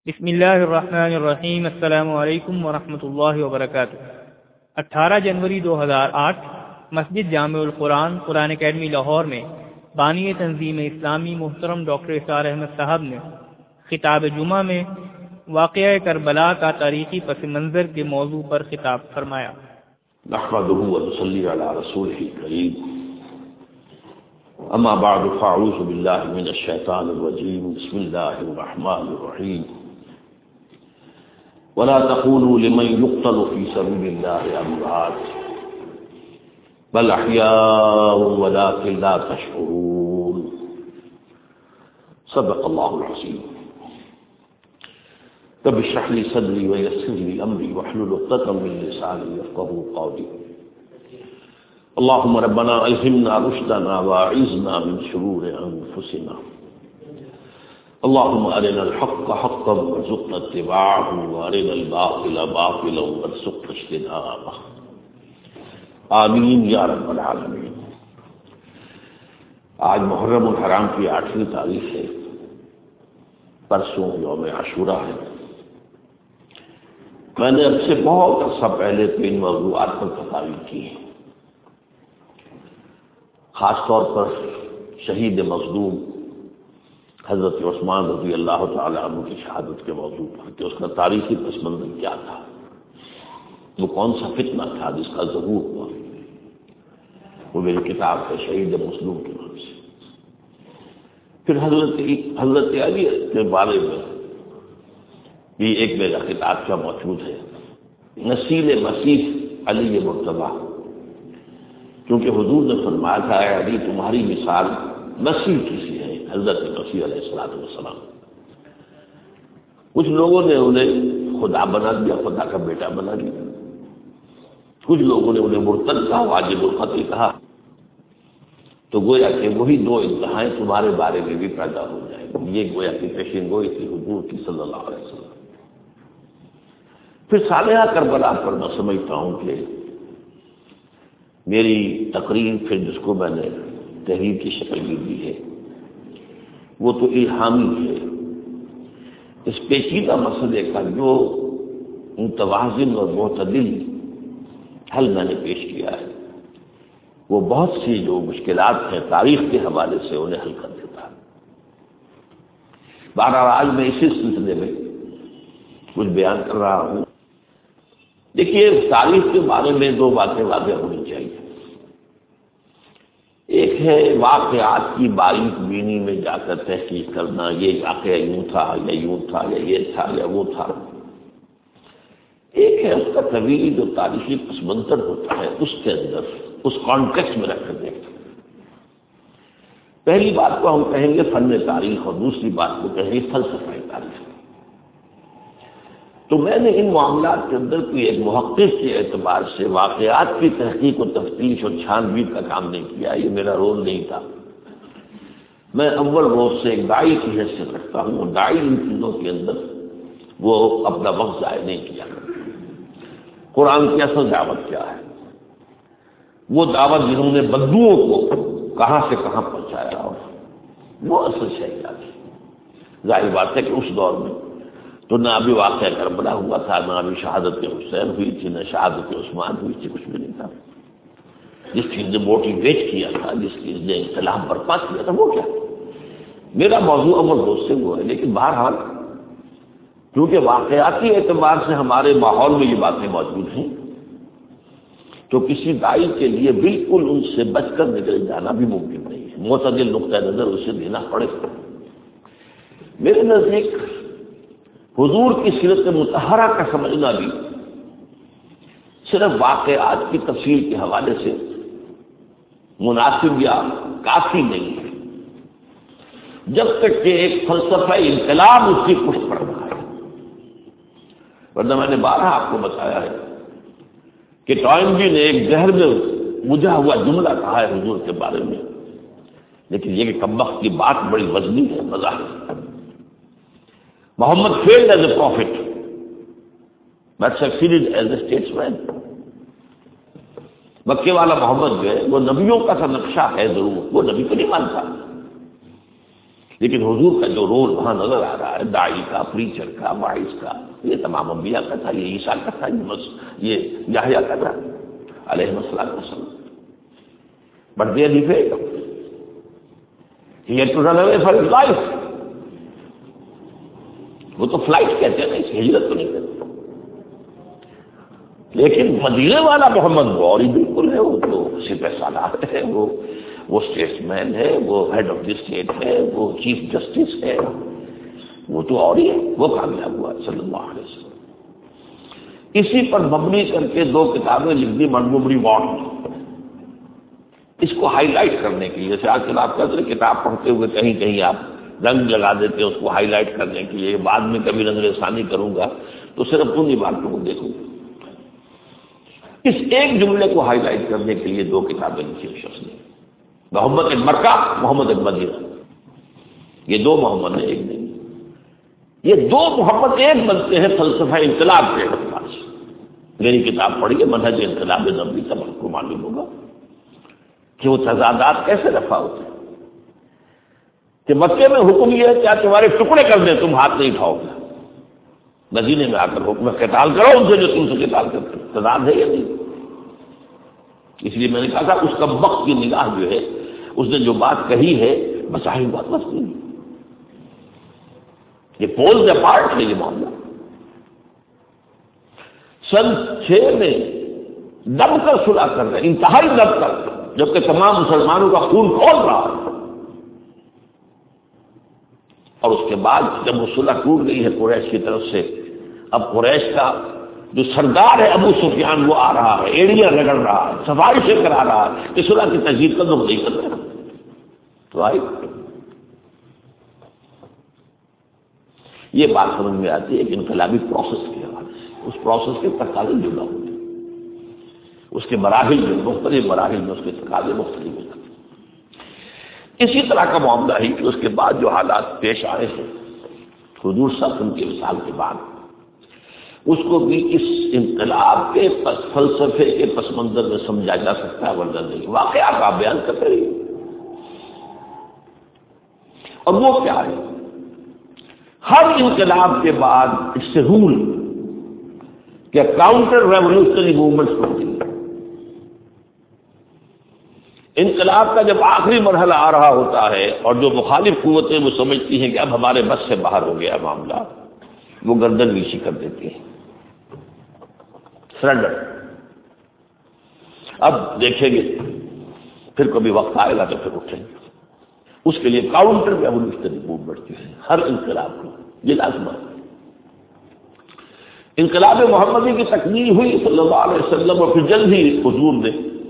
بسم اللہ الرحمن الرحیم۔ السلام علیکم ورحمۃ اللہ وبرکاتہ۔ 18 جنوری 2008 مسجد جامع القرآن قرآن اکیڈمی لاہور میں بانی تنظیم اسلامی محترم ڈاکٹر اسرار احمد صاحب نے خطاب جمعہ میں واقعہ کربلا کا تاریخی پس منظر کے موضوع پر خطاب فرمایا۔ نحمده ونصلي على رسوله الكريم، اما بعد فاعوذ بالله من الشيطان الرجيم، بسم الله الرحمن الرحيم، ولا تقولوا لمن يقتل في سبيل الله اموات بل احياء ولكن لا تشعرون، صدق الله العظيم۔ رب اشرح لي صدري ويسر لي امري واحلل عقدة من لساني يفقهوا قولي، اللهم ربنا الهمنا رشدنا واعذنا من شرور انفسنا، اللهم ارنا الحق حقا وارزقنا اتباعه وارنا الباطل باطلا وارزقنا اجتنابه، آمین یا رب العالمین۔ آج محرم الحرام کی 8ویں تاریخ ہے، پرسوں یوم عاشورہ ہے۔ میں نے اب سے بہت عرصہ پہلے 3 موضوعات پر تقاریر کی ہے، خاص طور پر شہید مظلوم حضرت عثمان رضی اللہ تعالی عنہ کی شہادت کے موضوع پر کہ اس کا تاریخی پس منظر کیا تھا، وہ کون سا فتنہ تھا جس کا ظہور ہوا، وہ میری کتاب ہے شہید مظلوم کے نام سے۔ پھر حضرت علی کے بارے میں بھی ایک میرا خطاب کا موجود ہے، نسیل مسیح علی مرتضیٰ، کیونکہ حضور نے فرمایا تھا اے علی تمہاری مثال مسیح کی سی ہے، حضرت مسیح علیہ السلام۔ کچھ لوگوں نے انہیں خدا بنا دیا، خدا کا بیٹا بنا دیا، کچھ لوگوں نے انہیں مرتد کہا، واجب القتل کہا، تو گویا کہ وہی 2 انتہائیں تمہارے بارے میں بھی پیدا ہو جائیں گی۔ یہ گویا کہ پیشین گوئی تھی حضور کی صلی اللہ علیہ وسلم۔ پھر سالحہ کربلا پر میں سمجھتا ہوں کہ میری تقریر پھر جس کو میں نے تحریر کی شکل میں دی ہے وہ تو الہامی ہے۔ اس پیچیدہ مسئلے کا جو متوازن اور معتدل حل میں نے پیش کیا ہے وہ بہت سی جو مشکلات ہیں تاریخ کے حوالے سے انہیں حل کر دیتا ہے۔ بہرحال آج میں اسی سلسلے میں کچھ بیان کر رہا ہوں۔ دیکھیے تاریخ کے بارے میں 2 باتیں واضح ہونی چاہیے۔ ایک ہے واقعات کی باریک بینی میں جا کر تحقیق کرنا، یہ واقعہ یوں تھا یا یوں تھا یا یہ تھا یا وہ تھا۔ ایک ہے اس کا طویل جو تاریخی پس منظر ہوتا ہے اس کے اندر اس کانٹیکسٹ میں رکھ کر دیکھنا۔ پہلی بات کو ہم کہیں گے فن تاریخ اور دوسری بات کو کہیں گے فلسفہ تاریخ۔ تو میں نے ان معاملات کے اندر کوئی ایک محقق کے اعتبار سے واقعات کی تحقیق و تفتیش اور چھان بین کا کام نہیں کیا، یہ میرا رول نہیں تھا۔ میں اول روز سے ایک داعی کی حیثیت رکھتا ہوں، اور داعی ان چیزوں کے اندر وہ اپنا وقت ضائع نہیں کیا۔ قرآن کی اصل دعوت کیا ہے، وہ دعوت جنہوں نے بدوؤں کو کہاں سے کہاں پہنچایا، اور وہ اصل شے کیا تھی۔ ظاہر بات ہے کہ اس دور میں تو نہ ابھی واقعہ کربلا ہوا تھا، نہ ابھی شہادت حسین ہوئی تھی، نہ شہادت عثمان ہوئی تھی، کچھ بھی نہیں تھا۔ جس چیز نے موٹیویٹ کیا تھا، جس چیز نے انقلاب برپا کیا تھا وہ کیا؟ میرا موضوع اول روز سے وہ ہے، لیکن بہرحال کیونکہ واقعاتی اعتبار سے ہمارے ماحول میں یہ باتیں موجود ہیں تو کسی داعی کے لیے بالکل ان سے بچ کر نکل جانا بھی ممکن نہیں ہے، معتدل نقطۂ نظر اسے دینا پڑے گا۔ میرے نزدیک حضور کی سیرت مطہرہ کا سمجھنا بھی صرف واقعات کی تفصیل کے حوالے سے مناسب یا کافی نہیں ہے، جب تک کہ ایک فلسفہ انقلاب اس کی پشت پڑ رہا ہے۔ ورنہ میں نے بارہا آپ کو بتایا ہے کہ ٹائمبی نے ایک زہر میں بجھا ہوا جملہ کہا ہے حضور کے بارے میں، لیکن یہ کہ کمبخت کی بات بڑی وزنی ہے، مظاہر۔ Muhammad failed as a prophet but succeeded as a statesman۔ مکے والا محمد جو ہے وہ نبیوں کا سا نقشہ ہے ضرور، وہ نبی کو نہیں مانتا، لیکن حضور کا جو رول وہاں نظر آ رہا ہے، داعی کا، پریچر کا، واعظ کا، یہ تمام انبیاء کا تھا، یہ عیسیٰ کا تھا، یہ یحییٰ کا تھا علیہ السلام. But there he failed. He had to run away for his life. وہ تو فلائٹ کہتے ہیں، اس ہجرت تو نہیں کرتے. لیکن مدینے والا محمد وہ اور ہی بالکل ہے، وہ تو سپہ سالار ہے، وہ اسٹیٹس مین ہے، وہ ہیڈ آف دی اسٹیٹ ہے، وہ چیف جسٹس ہے، وہ تو اور ہی ہے. وہ کامیاب ہوا صلی اللہ علیہ وسلم. اسی پر مبنی کر کے 2 کتابیں لکھ دی منٹگومری وارڈ، اس کو ہائی لائٹ کرنے کے لیے. جیسے آج کل آپ کہتے ہیں کتاب پڑھتے ہوئے کہیں کہیں آپ رنگ لگا دیتے ہیں اس کو ہائی لائٹ کرنے کے لیے. بعد میں کبھی نظر ثانی کروں گا تو صرف انہی باتوں کو دیکھوں گا. اس ایک جملے کو ہائی لائٹ کرنے کے لیے 2 کتابیں لکھی شخص نے، محمد ایک مکہ، محمد ایک مدینہ. یہ 2 محمد ہیں، ایک نہیں. یہ 2 محمد ایک بنتے ہیں فلسفہ انقلاب کے اعتبار سے. میری کتاب پڑھیے منہج انقلاب نبوی، تب آپ کو معلوم ہوگا کہ وہ تضادات کیسے رفع ہوتے ہیں. کہ مکے میں حکم یہ ہے کہ آپ تمہارے ٹکڑے کر دیں، تم ہاتھ نہیں اٹھاؤ گے. مدینے میں آ کر حکم قتال کرو ان سے جو تم سے قتال کرتے. تضاد ہے یا نہیں؟ اس لیے میں نے کہا تھا اس کا وقت کی نگاہ جو ہے، اس نے جو بات کہی ہے بظاہر بات بس نہیں، یہ پولز اپارٹ ہے یہ معاملہ. سن 6 میں دب کر صلح کر رہے، انتہائی دب کر، جبکہ تمام مسلمانوں کا خون کھول رہا ہے. اور اس کے بعد جب وہ صلح ٹوٹ گئی ہے قریش کی طرف سے، اب قریش کا جو سردار ہے ابو سفیان وہ آ رہا ہے، ایڑیاں رگڑ رہا ہے، سفارشیں کرا رہا ہے کہ صلح کی تجدید قدم نہیں کر رہا. تو آئی یہ بات سمجھ میں آتی ہے کہ انقلابی پروسیس کے حوالے سے اس پروسیس کے تقاضے جدا ہوتے ہیں، اس کے مراحل میں، مختلف مراحل میں اس کے تقاضے مختلف ہوتے ہیں. اسی طرح کا معاملہ ہی کہ اس کے بعد جو حالات پیش آئے ہیں حضور صلی اللہ علیہ وسلم کے وصال کے بعد، اس کو بھی اس انقلاب کے فلسفے کے پس منظر میں سمجھا جا سکتا ہے، ورنہ نہیں. واقعات آپ بیان کرتے رہیے. اور وہ کیا ہے؟ ہر انقلاب کے بعد اس سے رول کہ کاؤنٹر ریولیوشنری موومنٹس ہوتی ہیں. انقلاب کا جب آخری مرحلہ آ رہا ہوتا ہے اور جو مخالف قوتیں وہ سمجھتی ہیں کہ اب ہمارے بس سے باہر ہو گیا معاملہ، وہ گردن نیچی کر دیتی ہیں، سرنڈر. اب دیکھیں گے پھر کبھی وقت آئے گا تو پھر اٹھیں گے. اس کے لیے کاؤنٹر ریولیوشنری موومنٹ ہے ہر انقلاب کو، یہ لازم ہے. انقلاب محمدی کی تکمیل ہوئی صلی اللہ علیہ وسلم، اور پھر جلد ہی حضور نے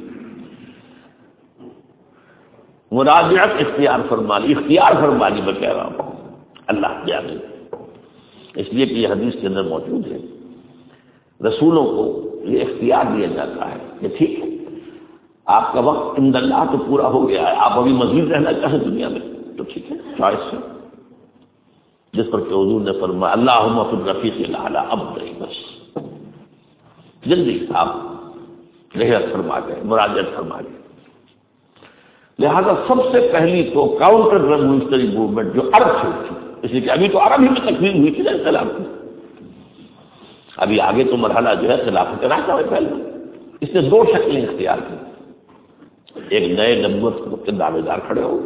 مراجعت اختیار فرما لی. اختیار فرما لی میں کہہ رہا ہوں، اللہ کی آگے، اس لیے کہ یہ حدیث کے اندر موجود ہے. رسولوں کو یہ اختیار دیا جاتا ہے کہ ٹھیک ہے آپ کا وقت عند اللہ تو پورا ہو گیا ہے، آپ ابھی مزید رہنا چاہیں دنیا میں تو ٹھیک ہے، چوائس ہے. جس پر کہ حضور نے فرمایا اللہم فی الرفیق الاعلی، اب نہیں بس جلدی آپ رحلت فرما گئے، مراجعت فرما گئے. لہذا سب سے پہلی تو کاؤنٹر ریولیوشنری موومنٹ جو عرب سے تھی، اس لیے کہ ابھی تو عرب ہی میں تکمیل ہوئی تھی نا انقلاب کی، ابھی آگے تو مرحلہ جو ہے خلافت راشدہ میں پہلے. اس نے 2 شکلیں اختیار کی. ایک نئے نبوت کے دعوے دار کھڑے ہو.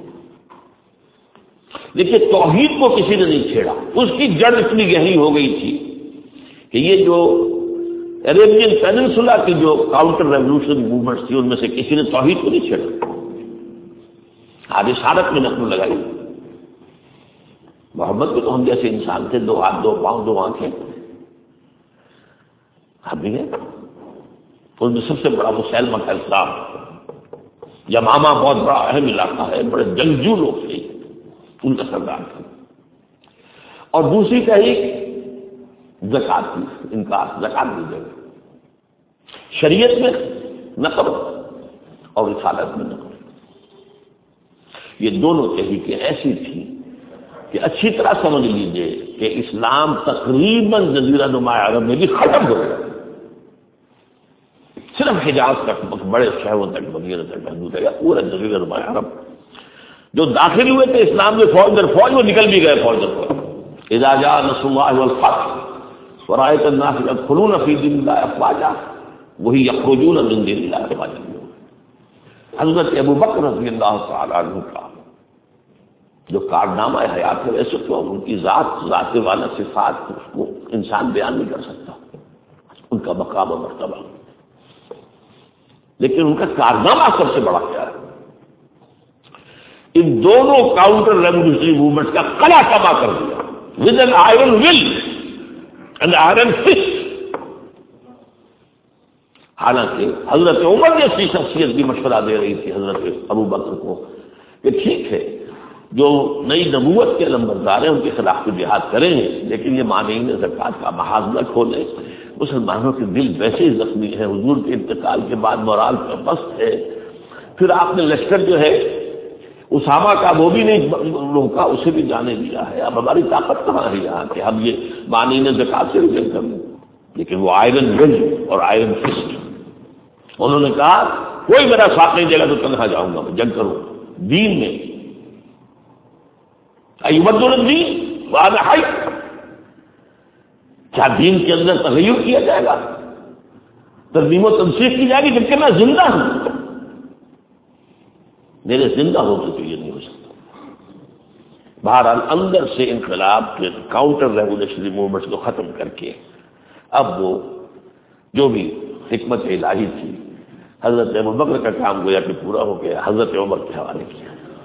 دیکھیے توحید کو کسی نے نہیں چھیڑا، اس کی جڑ اتنی گہری ہو گئی تھی کہ یہ جو عربین پیننسولا کی جو کاؤنٹر ریولیوشن موومنٹس تھی ان میں سے کسی نے توحید کو نہیں چھیڑا. آج اشارت میں نقل لگائی. محمد کو تو ہم جیسے انسان تھے، 2 ہاتھ 2 پاؤں 2 آنکھیں، ہم بھی ہیں. ان میں سب سے بڑا مسلمہ کا اسلام، یمامہ بہت بڑا اہم علاقہ ہے، بڑے جنگجو لوگ تھے، ان کا سردار تھا. اور دوسری تحریک زکات کی انکار، زکات دی جائے شریعت میں نقل اور رسالت میں نقل. یہ دونوں تحریکیں ایسی تھیں کہ اچھی طرح سمجھ لیجئے کہ اسلام تقریباً جزیرہ نما عرب میں بھی ختم ہو گیا. صرف حجاز تک، بڑے شہروں تک، مدینہ تک محدود ہے، پورا جزیرہ نما عرب جو داخل ہوئے تھے اسلام میں فوج در فوج وہ نکل بھی گئے فوج در فوج۔ اذا جاء نصر اللہ والفتح ورأيت الناس يدخلون في دين الله افواجا وہی یخرجون من دین اللہ افواجا۔ حضرت ابو بکر رضی اللہ تعالی عنہ کا جو کارنامہ حیات ہے ویسے تو ان کی ذات والا صفات اس کو انسان بیان نہیں کر سکتا، ان کا مقام و مرتبہ، لیکن ان کا کارنامہ سب سے بڑا کیا ہے؟ ان دونوں کاؤنٹر ریولیوشنری موومنٹ کا کلا کما کر دیا with an iron will and iron fist. حالانکہ حضرت عمر جیسی شخصیت بھی مشورہ دے رہی تھی حضرت ابو بکر کو کہ ٹھیک ہے جو نئی نبوت کے نمبردار ہیں ان کے خلاف تو جہاد کریں گے، لیکن یہ مانعین زکوٰۃ کا محاذ نہ کھولیں، مسلمانوں کے دل ویسے ہی زخمی ہیں، حضور کے انتقال کے بعد مورال پست ہے۔ پھر آپ نے لشکر جو ہے اسامہ کا وہ بھی نہیں روکا، اسے بھی جانے دیا ہے، اب ہماری طاقت کہاں ہے یہاں کہ ہم یہ مانعین زکوٰۃ سے ریجیکٹ کر لیں؟ لیکن وہ آئرن ول اور آئرن فسٹ، انہوں نے کہا کوئی میرا ساتھ نہیں دے گا تو تنہا جاؤں گا، میں جنگ کروں دین میں۔ ایبدل الدین وأنا حی، کیا دین کے اندر تغیر کیا جائے گا، ترمیم و تنسیخ کی جائے گی جبکہ میں زندہ ہوں؟ میرے زندہ ہوتے تو یہ نہیں ہو سکتا۔ بہرحال اندر سے انقلاب کے کاؤنٹر ریولیوشنری موومنٹس کو ختم کر کے اب وہ جو بھی حکمت الہی تھی حضرت ابوبکر کا کام گویا کہ پورا ہو گیا، حضرت عمر کے حوالے کیا۔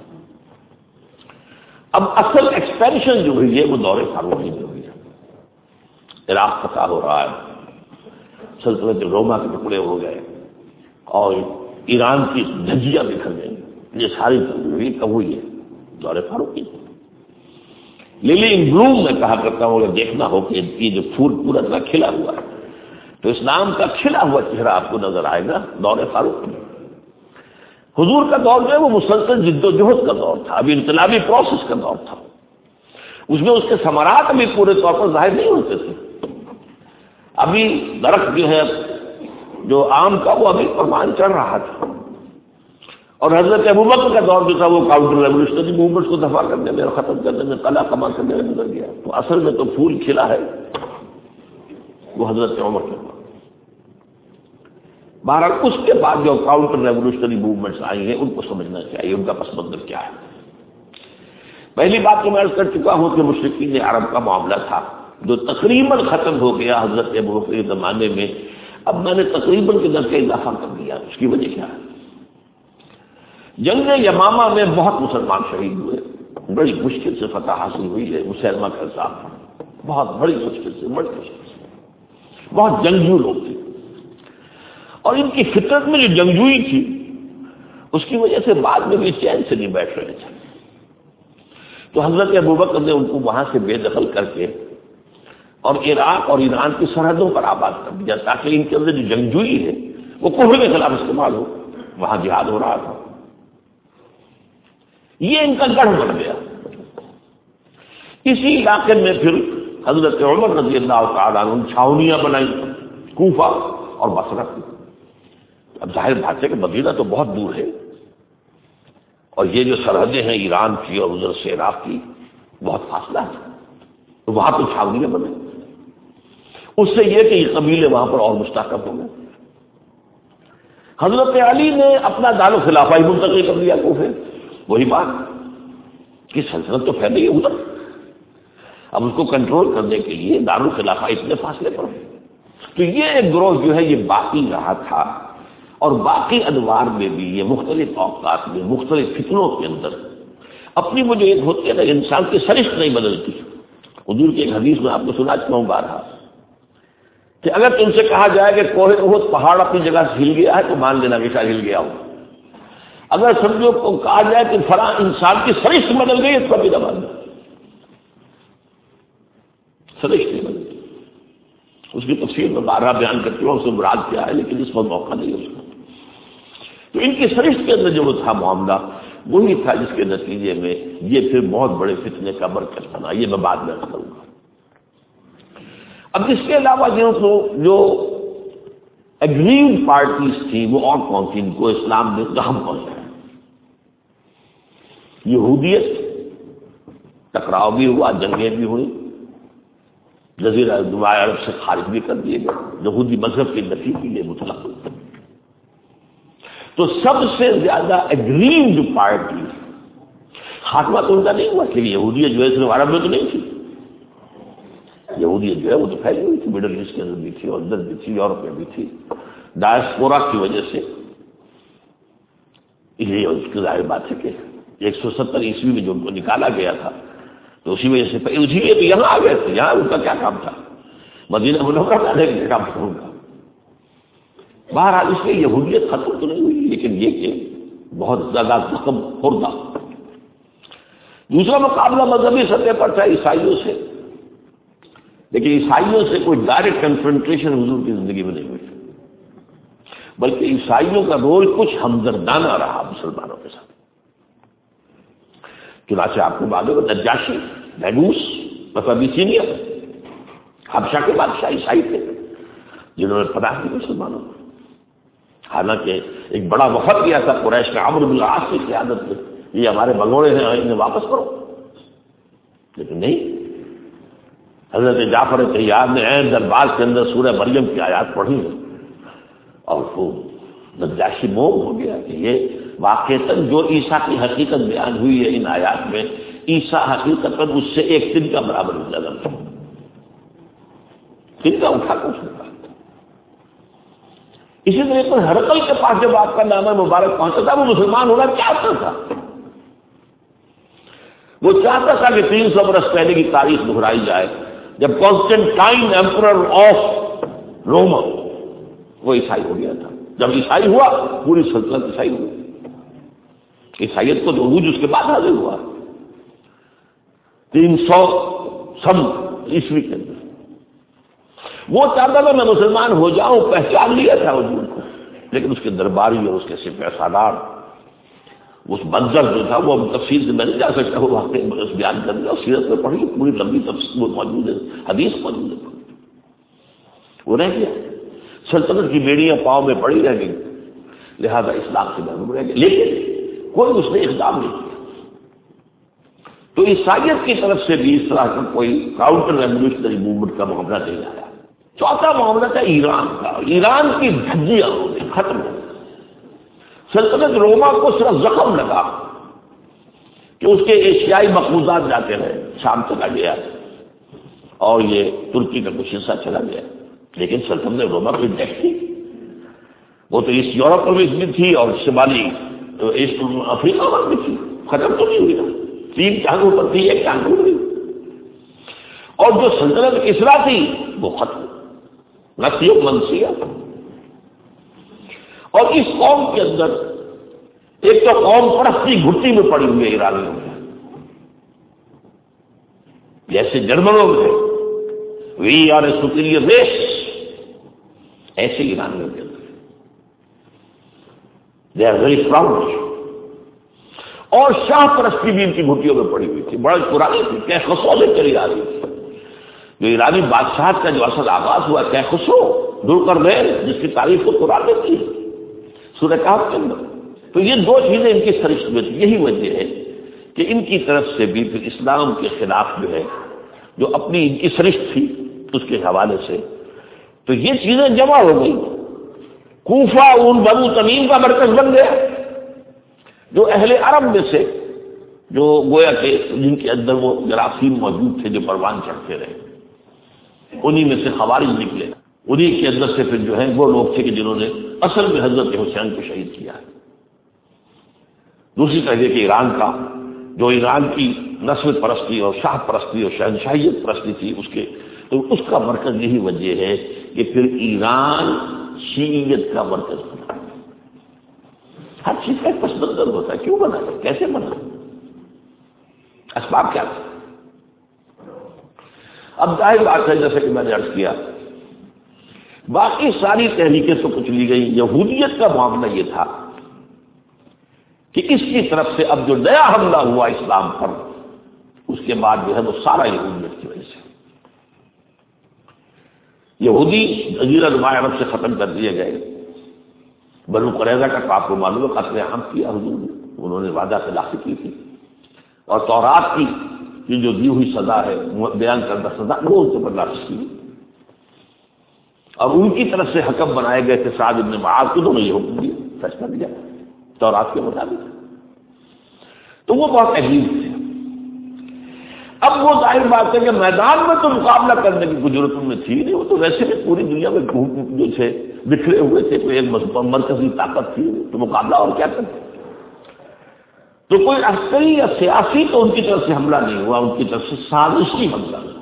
اب اصل ایکسپینشن جو ہوئی ہے وہ دور فاروقی میں ہوئی ہے۔ عراق فتح ہو رہا ہے، سلطنت روما کے ٹکڑے ہو گئے اور ایران کی دھجیاں بکھر گئی، یہ ساری ہوئی کب ہوئی ہے؟ دور فاروقی۔ للی ان بلوم میں کہا کرتا ہوں اگر دیکھنا ہو کہ یہ جو پھول پورا طرح کھلا ہوا ہے تو اسلام کا کھلا ہوا چہرہ آپ کو نظر آئے گا دور فاروقی میں۔ حضور کا دور جو ہے وہ مسلسل جد و جہد کا دور تھا، ابھی انقلابی پروسیس کا دور تھا، اس میں اس کے ثمرات ابھی پورے طور پر ظاہر نہیں ہوتے تھے۔ ابھی درخت جو ہے جو آم کا وہ ابھی پروان چڑھ رہا تھا، اور حضرت ابوبکر کا دور جو تھا وہ کاؤنٹر ریولیوشنری موومنٹس کو دفاع کرنے میں اور ختم کرنے میں، قلعہ کما کرنے میں گزر گیا۔ تو اصل میں تو پھول کھلا ہے وہ حضرت عمر کے بعد۔ بہرحال اس کے بعد جو کاؤنٹر ریولیوشنری موومنٹس آئی ہیں ان کو سمجھنا چاہیے، ان کا پس منظر کیا ہے۔ پہلی بات تو میں عرض کر چکا ہوں کہ مشرکین عرب کا معاملہ تھا جو تقریباً ختم ہو گیا حضرت ابوبکر کے زمانے میں۔ اب میں نے تقریباً کے درجے اضافہ کر دیا، اس کی وجہ کیا ہے؟ جنگ یمامہ میں بہت مسلمان شہید ہوئے، بڑی مشکل سے فتح حاصل ہوئی ہے، مسلمہ کا صاحب بہت بڑی مشکل سے، بہت جنگجو لوگ تھے، اور ان کی فطرت میں جو جنگجوئی تھی اس کی وجہ سے بعد میں بھی چین سے نہیں بیٹھ رہے تھے۔ تو حضرت ابوبکر نے ان کو وہاں سے بے دخل کر کے اور عراق اور ایران کی سرحدوں پر آباد کر دیا تاکہ ان کے اندر جو جنگجوئی ہے وہ کفر کے خلاف استعمال ہو، وہاں جہاد ہو رہا تھا۔ یہ ان کا گڑھ بن گیا۔ اسی علاقے میں پھر حضرت عمر رضی اللہ تعالیٰ عنہ چھاونیاں بنائی، کوفہ اور بصرہ۔ اب ظاہر بات ہے کہ مدینہ تو بہت دور ہے اور یہ جو سرحدیں ہیں ایران کی اور ادھر سے عراق کی بہت فاصلہ ہے، تو وہاں تو چھاونیاں بنے۔ اس سے یہ کہ یہ قبیلے وہاں پر اور مستحکم ہو گئے۔ حضرت علی نے اپنا دارالخلافہ ہی منتقل کر دیا کوفے۔ وہی بات کہ سلطنت تو پھیل گئی ادھر، اب اس کو کنٹرول کرنے کے لیے دارالخلافہ اتنے فاصلے پر ہے۔ تو یہ ایک گروہ جو ہے یہ باقی رہا تھا، اور باقی ادوار میں بھی یہ مختلف اوقات میں مختلف فتنوں کے اندر اپنی وہ جو ایک ہوتی ہے نا انسان کی سرشت نہیں بدلتی۔ حضور کی ایک حدیث میں آپ کو سنا چکا ہوں بارہا کہ اگر تم سے کہا جائے کہ کوہ احد پہاڑ اپنی جگہ سے ہل گیا ہے تو مان لینا کہ شاید ہل گیا ہو، اگر سمجھو کو کہا جائے کہ فلاں انسان کی سرشت بدل گئی اس کا بھی نہ ماننا، سرشت نہیں بدلتی۔ اس کی تفصیل میں بارہا بیان کرتی ہوں اس میں مراد کیا ہے، لیکن اس پر موقع نہیں اس کا۔ تو ان کی سرشت کے اندر جو تھا معاملہ وہی تھا جس کے نتیجے میں یہ پھر بہت بڑے فتنے کا مرکز بنا، یہ میں بعد میں کروں گا۔ اب اس کے علاوہ جو اگریوڈ پارٹیز تھی وہ اور کون سی ان کو اسلام نے زخم پہنچایا۔ یہودیت ٹکراؤ بھی ہوا، جنگیں بھی ہوئی، جزیرہ نمایاں عرب سے خارج بھی کر دیے گئے، یہودی مذہب کے نفی کے لیے مطلق ہوئی۔ تو سب سے زیادہ اگریوڈ پارٹی، خاتمہ تو ان کا نہیں ہوا، لیکن یہودیت جو ہے صرف عرب میں تو نہیں تھی، یہودیت جو ہے وہ تو پھیلی ہوئی تھی، مڈل ایسٹ کے اندر بھی تھی اور ادھر بھی تھی، یورپ میں بھی تھی۔ ڈائسپورا کی وجہ سے یہ اس کی ظاہر بات ہے کہ 170 عیسوی میں جو ان کو نکالا گیا تھا تو اسی وجہ سے اسی لیے بھی یہاں آ گئے تھے، یہاں ان کا کیا کام تھا، مدینہ منورہ میں آنے کا کام تھا ان کا۔ بہرحال اس لیے یہودیت ختم تو نہیں ہوئی، لیکن یہ کہ بہت زیادہ زخم خوردہ۔ دوسرا مقابلہ مذہبی سطح پر تھا عیسائیوں سے، لیکن عیسائیوں سے کوئی ڈائریکٹ کنفرنٹریشن حضور کی زندگی میں نہیں ہوئی، بلکہ عیسائیوں کا رول کچھ ہمدردانہ رہا مسلمانوں کے ساتھ۔ چنانچہ آپ کو معلوم ہے نجاشی نیبوس ابیسینیا حبشہ کے بادشاہ عیسائی تھے جنہوں نے پناہ دی مسلمانوں کو، حالانکہ ایک بڑا وفد کیا تھا قریش نے عمرو بن العاص کی قیادت میں، یہ ہمارے بگوڑے ہیں انہیں واپس کرو، لیکن نہیں، حضرت جعفر طیار نے عین دربار کے اندر سورہ مریم کی آیات پڑھی اور وہ نجاشی موم ہو گیا کہ یہ واقعتاً جو عیسیٰ کی حقیقت بیان ہوئی ہے ان آیات میں، عیسیٰ حقیقتاً اس سے ایک دن کا برابر نظر تھا، دن کا اٹھا کر سکتا۔ اسی طرح پر ہرقل کے پاس جب آپ کا نامہ مبارک پہنچا تھا وہ مسلمان ہونا چاہتا تھا، وہ چاہتا تھا کہ 300 برس پہلے کی تاریخ دہرائی جائے جب کانسٹنٹائن ایمپرر آف روما وہ عیسائی ہو گیا تھا۔ جب عیسائی ہوا پوری سلطنت عیسائی ہوئی، عیسائیت کو تو عروج اس کے بعد حاصل ہوا 300 عیسوی کے اندر۔ وہ چاہتا تھا میں مسلمان ہو جاؤں، پہچان لیا تھا حضور کو، لیکن اس کے درباری اور اس کے سپہ سالار اس منظر جو تھا وہ تفصیل سے میں نہیں جا سکتا، وہ واقعی بیان کر دیا، سیرت میں پڑھی پوری لمبی تفصیل موجود ہے، حدیث موجود ہے، وہ رہ گیا، سلطنت کی بیڑیاں پاؤں میں پڑی رہ گئی، لہذا اسلام سے محروم رہ گیا، لیکن کوئی اس نے اقدام نہیں کیا۔ تو عیسائیت کی طرف سے بھی اس طرح کا کوئی کاؤنٹر ریولیوشنری موومنٹ کا معاملہ نہیں آیا۔ چوتھا معاملہ تھا ایران کا، ایران کی دھجیاں ہو گئی، ختم ہو گئی۔ سلطنت روما کو صرف زخم لگا کہ اس کے ایشیائی مقبوضات جاتے رہے، شام چلا گیا اور یہ ترکی کا کچھ حصہ چلا گیا، لیکن سلطنت روما کی ڈیک تھی، وہ تو اس یورپ میں تھی اور شمالی ایسٹ افریقہ میں بھی تھی، ختم تو نہیں ہوئی نا، 3 ٹانگوں پر تھی، 1 ٹانگ ٹوٹ گئی، اور جو سلطنت کسرا تھی وہ ختم، نسیو منسیہ۔ اور اس قوم کے اندر ایک تو قوم پرستی گھٹی میں پڑی ہوئی ہے ایرانیوں میں، جیسے جرمنوں میں we are a superior race, ایسے ایرانیوں کے اندر دے آر ویری پراؤڈ، اور شاہ پرستی بھی ان کی گھٹیوں میں پڑی ہوئی تھی، بڑا پرانی تھی، کہخسرو سے چلی آ رہی تھی۔ جو ایرانی بادشاہت کا جو اصل آغاز ہوا کہخسرو ذوالقرنین، جس کی تاریخ کو قرآن میں تھی سورہ کہف کے اندر، تو یہ 2 چیزیں ان کی سرشت میں تھی۔ یہی وجہ ہے کہ ان کی طرف سے بھی پھر اسلام کے خلاف جو ہے جو اپنی ان کی سرشت تھی اس کے حوالے سے تو یہ چیزیں جمع ہو گئی۔ کوفہ ان بنو تمیم کا مرکز بن گیا، جو اہل عرب میں سے جو گویا کہ جن کے اندر وہ جراثیم موجود تھے جو پروان چڑھتے رہے، انہی میں سے خوارج نکلے، انہی کے اندر سے پھر جو ہے وہ لوگ تھے کہ جنہوں نے اصل میں حضرت حسین کو شہید کیا ہے۔ دوسری طرح کہ ایران کا جو ایران کی نسل پرستی اور شاہ پرستی اور شہنشاہیت پرستی تھی تو اس کا مرکز یہی وجہ ہے کہ پھر ایران شیعیت کا مرکز بنا۔ ہر چیز کا ایک پس منظر ہوتا ہے، کیوں بنا ہے، کیسے بنا، اسباب کیا تھے۔ اب ظاہر بات ہے جیسے کہ میں نے عرض کیا باقی ساری تحریکیں تو کچھ لی گئی، یہودیت کا معاملہ یہ تھا کہ اس کی طرف سے اب جو نیا حملہ ہوا اسلام پر اس کے بعد جو ہے وہ سارا یہودیت کی وجہ سے، یہودی جزیرہ نمایاں عرب سے ختم کر دیے گئے۔ بنو قریظہ کا آپ کو معلوم ہے قتل عام کیا حضور نے، انہوں نے وعدہ خلافی کی تھی، اور تورات کی یہ جو دی ہوئی سزا ہے بیان کردہ سزا وہ ان کے اوپر نافذ کی، اور ان کی طرف سے حکم بنائے گئے تھے سعد بن معاذ کو، انہوں نے یہ حکم دیا، فیصلہ دیا تورات کے مطابق، تو وہ بہت عجیب تھے۔ اب وہ ظاہر بات ہے کہ میدان میں تو مقابلہ کرنے کی کوئی ضرورت ان میں تھی نہیں، وہ تو ویسے بھی پوری دنیا میں جو تھے بکھرے ہوئے تھے، کوئی ایک مرکزی طاقت تھی تو مقابلہ اور کیا کرتے، تو کوئی عسکری یا سیاسی تو ان کی طرف سے حملہ نہیں ہوا، ان کی طرف سے سازشی حملہ ہوا۔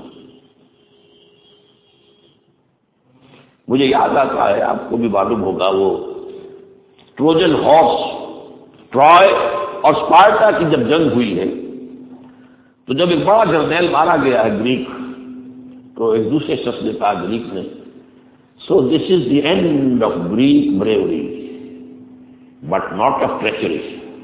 مجھے یاد آتا ہے، آپ کو بھی معلوم ہوگا، وہ ٹروجن ہارس، ٹرائے اور اسپارٹا کی جب جنگ ہوئی ہے تو جب ایک بڑا جرنیل مارا گیا ہے گریک، تو ایک دوسرے شخص نے کہا گریک نے، so this is the end of Greek bravery but not of treachery,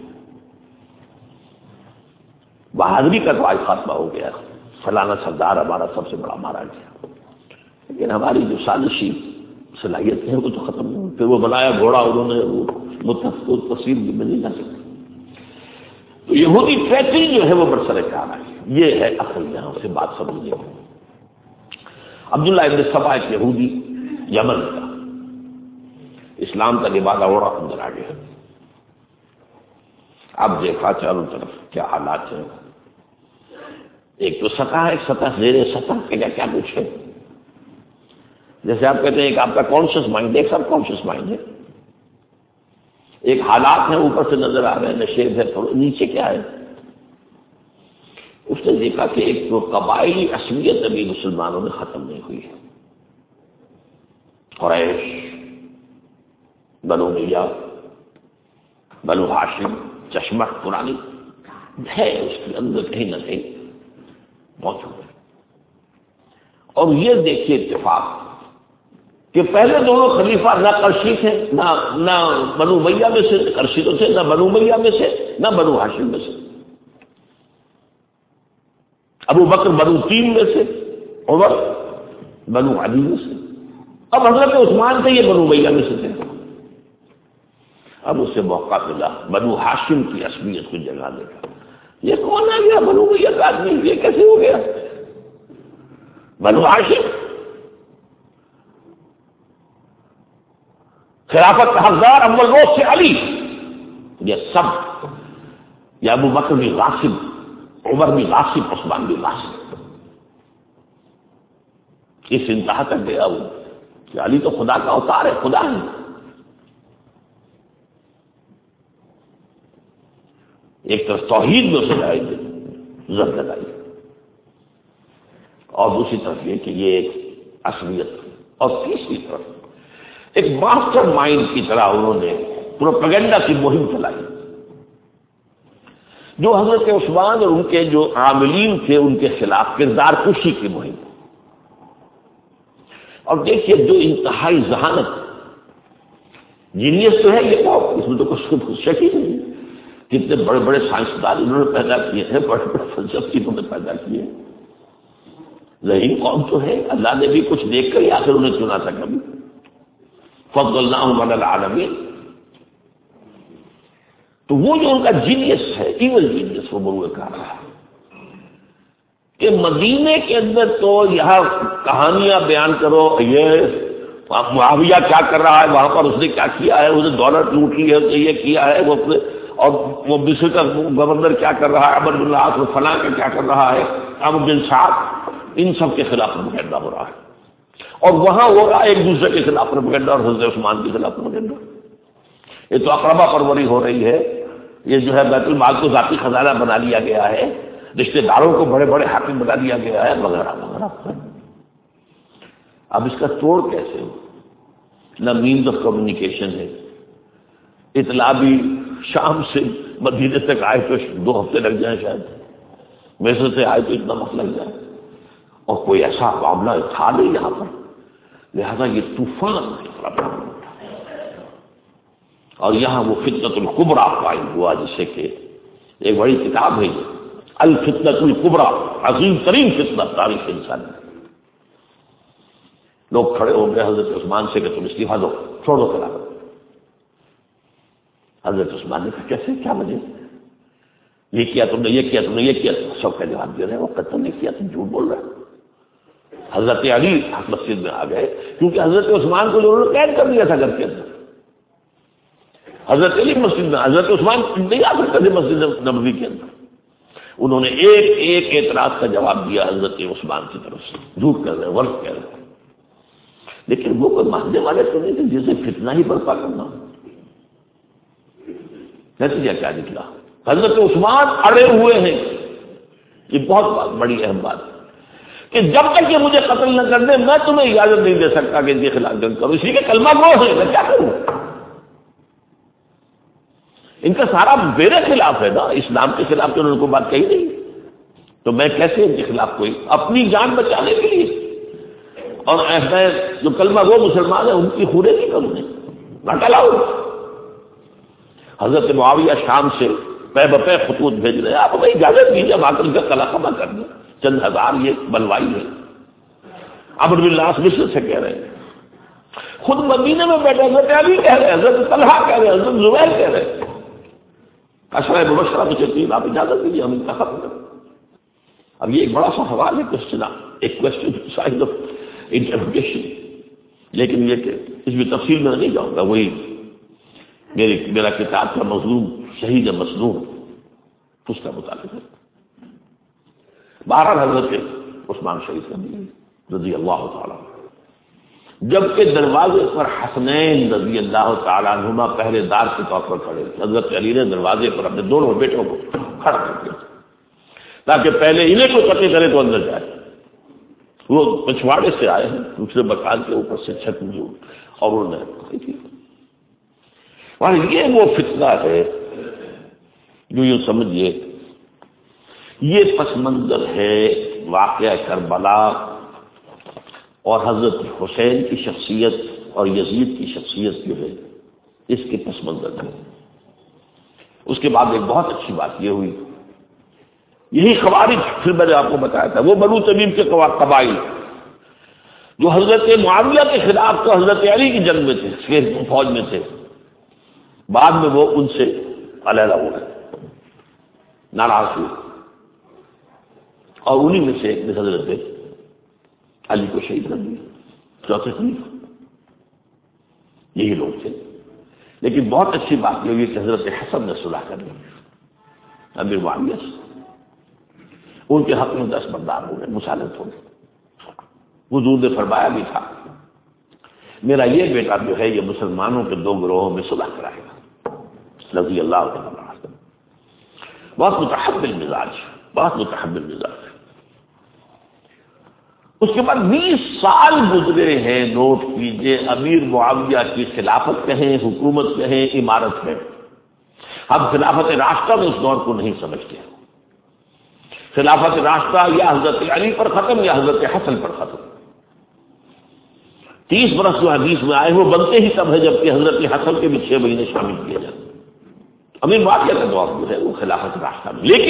بہادری کا تو آج خاتمہ ہو گیا، فلانا سردار ہمارا سب سے بڑا مارا گیا، لیکن ہماری جو سازشی صلاحیت ہے وہ تو ختم نہیں ہوئی۔ پھر وہ بنایا گھوڑا انہوں نے، وہ متفق تصویر بھی نہیں جا سکتی۔ تو یہودی ٹریچری جو ہے وہ برسر کار ہے، یہ ہے اصل یہاں سے بات سمجھنے کی۔ عبداللہ ابن سبا ایک یہودی یمن کا، اسلام کا لبادہ اوڑا اندر آ گیا، اب دیکھا چاروں طرف کیا حالات ہیں، ایک تو سطح ہے، ایک سطح زیر سطح کے کیا کچھ ہے، جیسے آپ کہتے ہیں ایک آپ کا کانشیس مائنڈ ہے، ایک سب کانشیس مائنڈ ہے، ایک حالات ہیں اوپر سے نظر آ رہے ہیں، نشیب ہے، تھوڑا نیچے کیا ہے۔ اس نے دیکھا کہ ایک تو قبائلی عصبیت ابھی مسلمانوں میں ختم نہیں ہوئی ہے، قریش، بنو امیہ، بنو ہاشم، چشمہ پرانی ہے اس کے اندر کہیں نہ کہیں موجود ہے۔ اور یہ دیکھیے اتفاق کہ پہلے دونوں خلیفہ نہ قرشی تھے، نہ بنو امیہ میں سے، قرشی تو تھے، نہ بنو امیہ میں سے، نہ بنو ہاشم میں سے، ابو بکر بنو تین میں سے، عمر بنو عدی میں سے، اب حضرت عثمان تھے یہ بنو امیہ میں سے تھے۔ اب اسے موقع ملا بنو ہاشم کی عصبیت کو جگانے کا، یہ کون آ گیا بنو امیہ کا آدمی، یہ کیسے ہو گیا بنو ہاشم؟ خلافت کا حقدار اول روز سے علی، یہ سب، یا ابو بکر بھی غاصب، عمر بھی غاصب، عثمان بھی غاصب، اس انتہا تک گیا وہ کہ علی تو خدا کا اوتار ہے، خدا ہے۔ ایک طرف توحید میں اسے زد لگائی، اور دوسری طرف یہ کہ یہ ایک عصبیت، اور تیسری طرف ایک ماسٹر مائنڈ کی طرح انہوں نے پروپیگنڈا کی مہم چلائی، جو حضرت عثمان اور ان کے جو عاملین تھے ان کے خلاف کردار کشی کی مہم۔ اور دیکھیے جو انتہائی ذہانت، جینیس تو ہے یہ، اس میں تو کچھ شک ہی نہیں، کتنے بڑے بڑے سائنسدان انہوں نے پیدا کیے ہیں، بڑے بڑے فلسفی انہوں نے پیدا کیے ہیں، ذہین قوم تو ہے، اللہ نے بھی کچھ دیکھ کر ہی آخر انہیں چنا تھا کبھی، فضلناہم علی العالمین۔ تو وہ جو ان کا جینیس ہے، ایول جینیس، وہ مروع کر رہا ہے کہ مدینے کے اندر تو یہاں کہانیاں بیان کرو، یہ معاویہ کیا کر رہا ہے وہاں پر، اس نے کیا کیا ہے، اس نے دولت لوٹ لی ہے، یہ کیا ہے، اور وہ مصر کا گورنر کیا کر رہا ہے، عمر بن العاص فلاں کا کیا کر رہا ہے، عمرو بن سعد، ان سب کے خلاف پروپیگنڈا ہو رہا ہے، اور وہاں ہو رہا ہے ایک دوسرے کے خلاف پروپیگنڈا، اور حضرت عثمان کے خلاف پروپیگنڈا۔ یہ تو اقربا پروری ہو رہی ہے، یہ جو ہے بیت المال کو ذاتی خزانہ بنا لیا گیا ہے، رشتہ داروں کو بڑے بڑے حاکم بنا دیا گیا ہے، وغیرہ وغیرہ۔ اب اس کا توڑ کیسے ہو؟ نہ مینز آف کمیونیکیشن ہے، اطلاع بھی شام سے مدینے تک آئے تو 2 ہفتے لگ جائیں، شاید مصر سے آئے تو اتنا وقت لگ جائے، اور کوئی ایسا معاملہ تھا نہیں یہاں پر، لہذا یہ طوفان اور یہاں وہ فتنۃ الکبریٰ قائم ہوا، جسے کہ ایک بڑی کتاب ہے الفتنۃ الکبریٰ، عظیم ترین فتنہ تاریخ انسان میں۔ لوگ کھڑے ہو گئے حضرت عثمان سے کہ تم استعفیٰ دو، چھوڑ دو خلافت۔ حضرت عثمان نے کہا کیسے، کیا وجہ؟ یہ کیا تم نے، یہ کیا تم نے، یہ کیا، سب کا جواب دے رہے ہیں وہ قتل نہیں کیا، تم جھوٹ بول رہے ہو۔ حضرت علی مسجد میں آ گئے کیونکہ حضرت عثمان کو انہوں نے قید کر دیا تھا گھر کے اندر۔ حضرت علی مسجد میں، حضرت عثمان نہیں آ سکتے تھے مسجد نبوی کے اندر۔ انہوں نے ایک ایک اعتراض کا جواب دیا حضرت عثمان کی طرف سے، جھوٹ کر رہے ہیں، ورد کر رہے ہیں، لیکن وہ کوئی ماننے والے تو نہیں تھے جسے فتنہ ہی برپا کرنا۔ نتیجہ کیا نکلا؟ حضرت عثمان اڑے ہوئے ہیں۔ یہ بہت بڑی اہم بات ہے کہ جب تک یہ مجھے قتل نہ کر دے میں تمہیں اجازت نہیں دے سکتا کہ ان کے خلاف جنگ کروں، اسی کے کلمہ گو ہے، میں کیا کروں؟ ان کا سارا میرے خلاف ہے نا، اسلام کے خلاف تو انہوں نے کوئی بات کہی نہیں، تو میں کیسے ان کے خلاف کوئی اپنی جان بچانے کے لیے اور ایسا جو کلمہ گو مسلمان ہیں ان کی خورے نہیں کروں گے، نہ ٹلاؤ۔ حضرت معاویہ شام سے پے بپے خطوط بھیج رہے ہیں، آپ ہمیں اجازت دیجیے ہم آ کر ان کا کلام کر دیں، چند ہزار یہ بلوائی ہے۔ عمرو بن العاص مصر سے کہہ رہے ہیں، خود مدینے میں بیٹھے حضرت علی کہہ رہے ہیں، حضرت طلحہ کہہ رہے ہیں، حضرت زبیر کہہ رہے ہیں، عشرہ مبشرہ تو چلتی ہے، آپ اجازت دیجیے ہم ان کا ختم کریں۔ اب یہ ایک بڑا سا سوال ہے، کوشچن سائز آف انٹرپریٹیشن، لیکن یہ کہ اس میں تفصیل میں نہیں جاؤں گا، وہی میرا کتاب کا مظلوم شہید مظلوم اس کا مطالعہ ہے۔ بہرحال حضرت عثمان شہید رضی اللہ تعالیٰ، جبکہ دروازے پر حسنین رضی اللہ تعالیٰ عنہما پہرے دار کے طور پر کھڑے تھے، حضرت علی نے دروازے پر اپنے دونوں بیٹوں کو کھڑا کر دیا تاکہ پہلے انہیں کو قتل کرے تو اندر جائے۔ وہ پچھواڑے سے آئے ہیں، دوسرے مکان کے اوپر سے چھت موجود، اور انہوں نے اور یہ وہ فتنہ ہے جو یوں سمجھیے یہ پس منظر ہے واقعہ کربلا اور حضرت حسین کی شخصیت اور یزید کی شخصیت جو ہے اس کے پس منظر ہے۔ اس کے بعد ایک بہت اچھی بات یہ ہوئی، یہی خوارج پھر میں نے آپ کو بتایا تھا، وہ بنو تمیم کے قبائل جو حضرت معاویہ کے خلاف تو حضرت علی کی جنگ میں تھے، فوج میں تھے، بعد میں وہ ان سے علیحدہ ہو گئے، ناراض ہوئے، اور انہی میں سے ایک نے حضرت علی کو شہید کر دیا، چوتھے خلیفہ یہی لوگ تھے۔ لیکن بہت اچھی بات یہ ہوئی کہ حضرت حسن نے صلح کر لی امیر معاویہ سے، ان کے حق میں دستبردار ہو گئے، مسالمت ہو گئے۔ حضور نے فرمایا بھی تھا میرا یہ بیٹا جو ہے یہ مسلمانوں کے دو گروہوں میں صلح کرائے گا، رضی اللہ تعالیٰ عنہ، بہت متحمل مزاج، بہت متحمل مزاج۔ اس کے بعد 20 سال گزرے ہیں، نوٹ کیجئے، امیر معاویہ کی خلافت کہیں، حکومت کہیں، عمارت کہیں، ہم خلافت راشدہ میں اس دور کو نہیں سمجھتے۔ خلافت راشدہ یا حضرت علی پر ختم یا حضرت حسن پر ختم۔ 30 برس جو حدیث میں آئے وہ بنتے ہی تب ہے جبکہ حضرت حسن کے بھی 6 مہینے شامل کیے جاتے۔ امیر معاویہ کا دور جو ہے وہ خلافت راشدہ میں، لیکن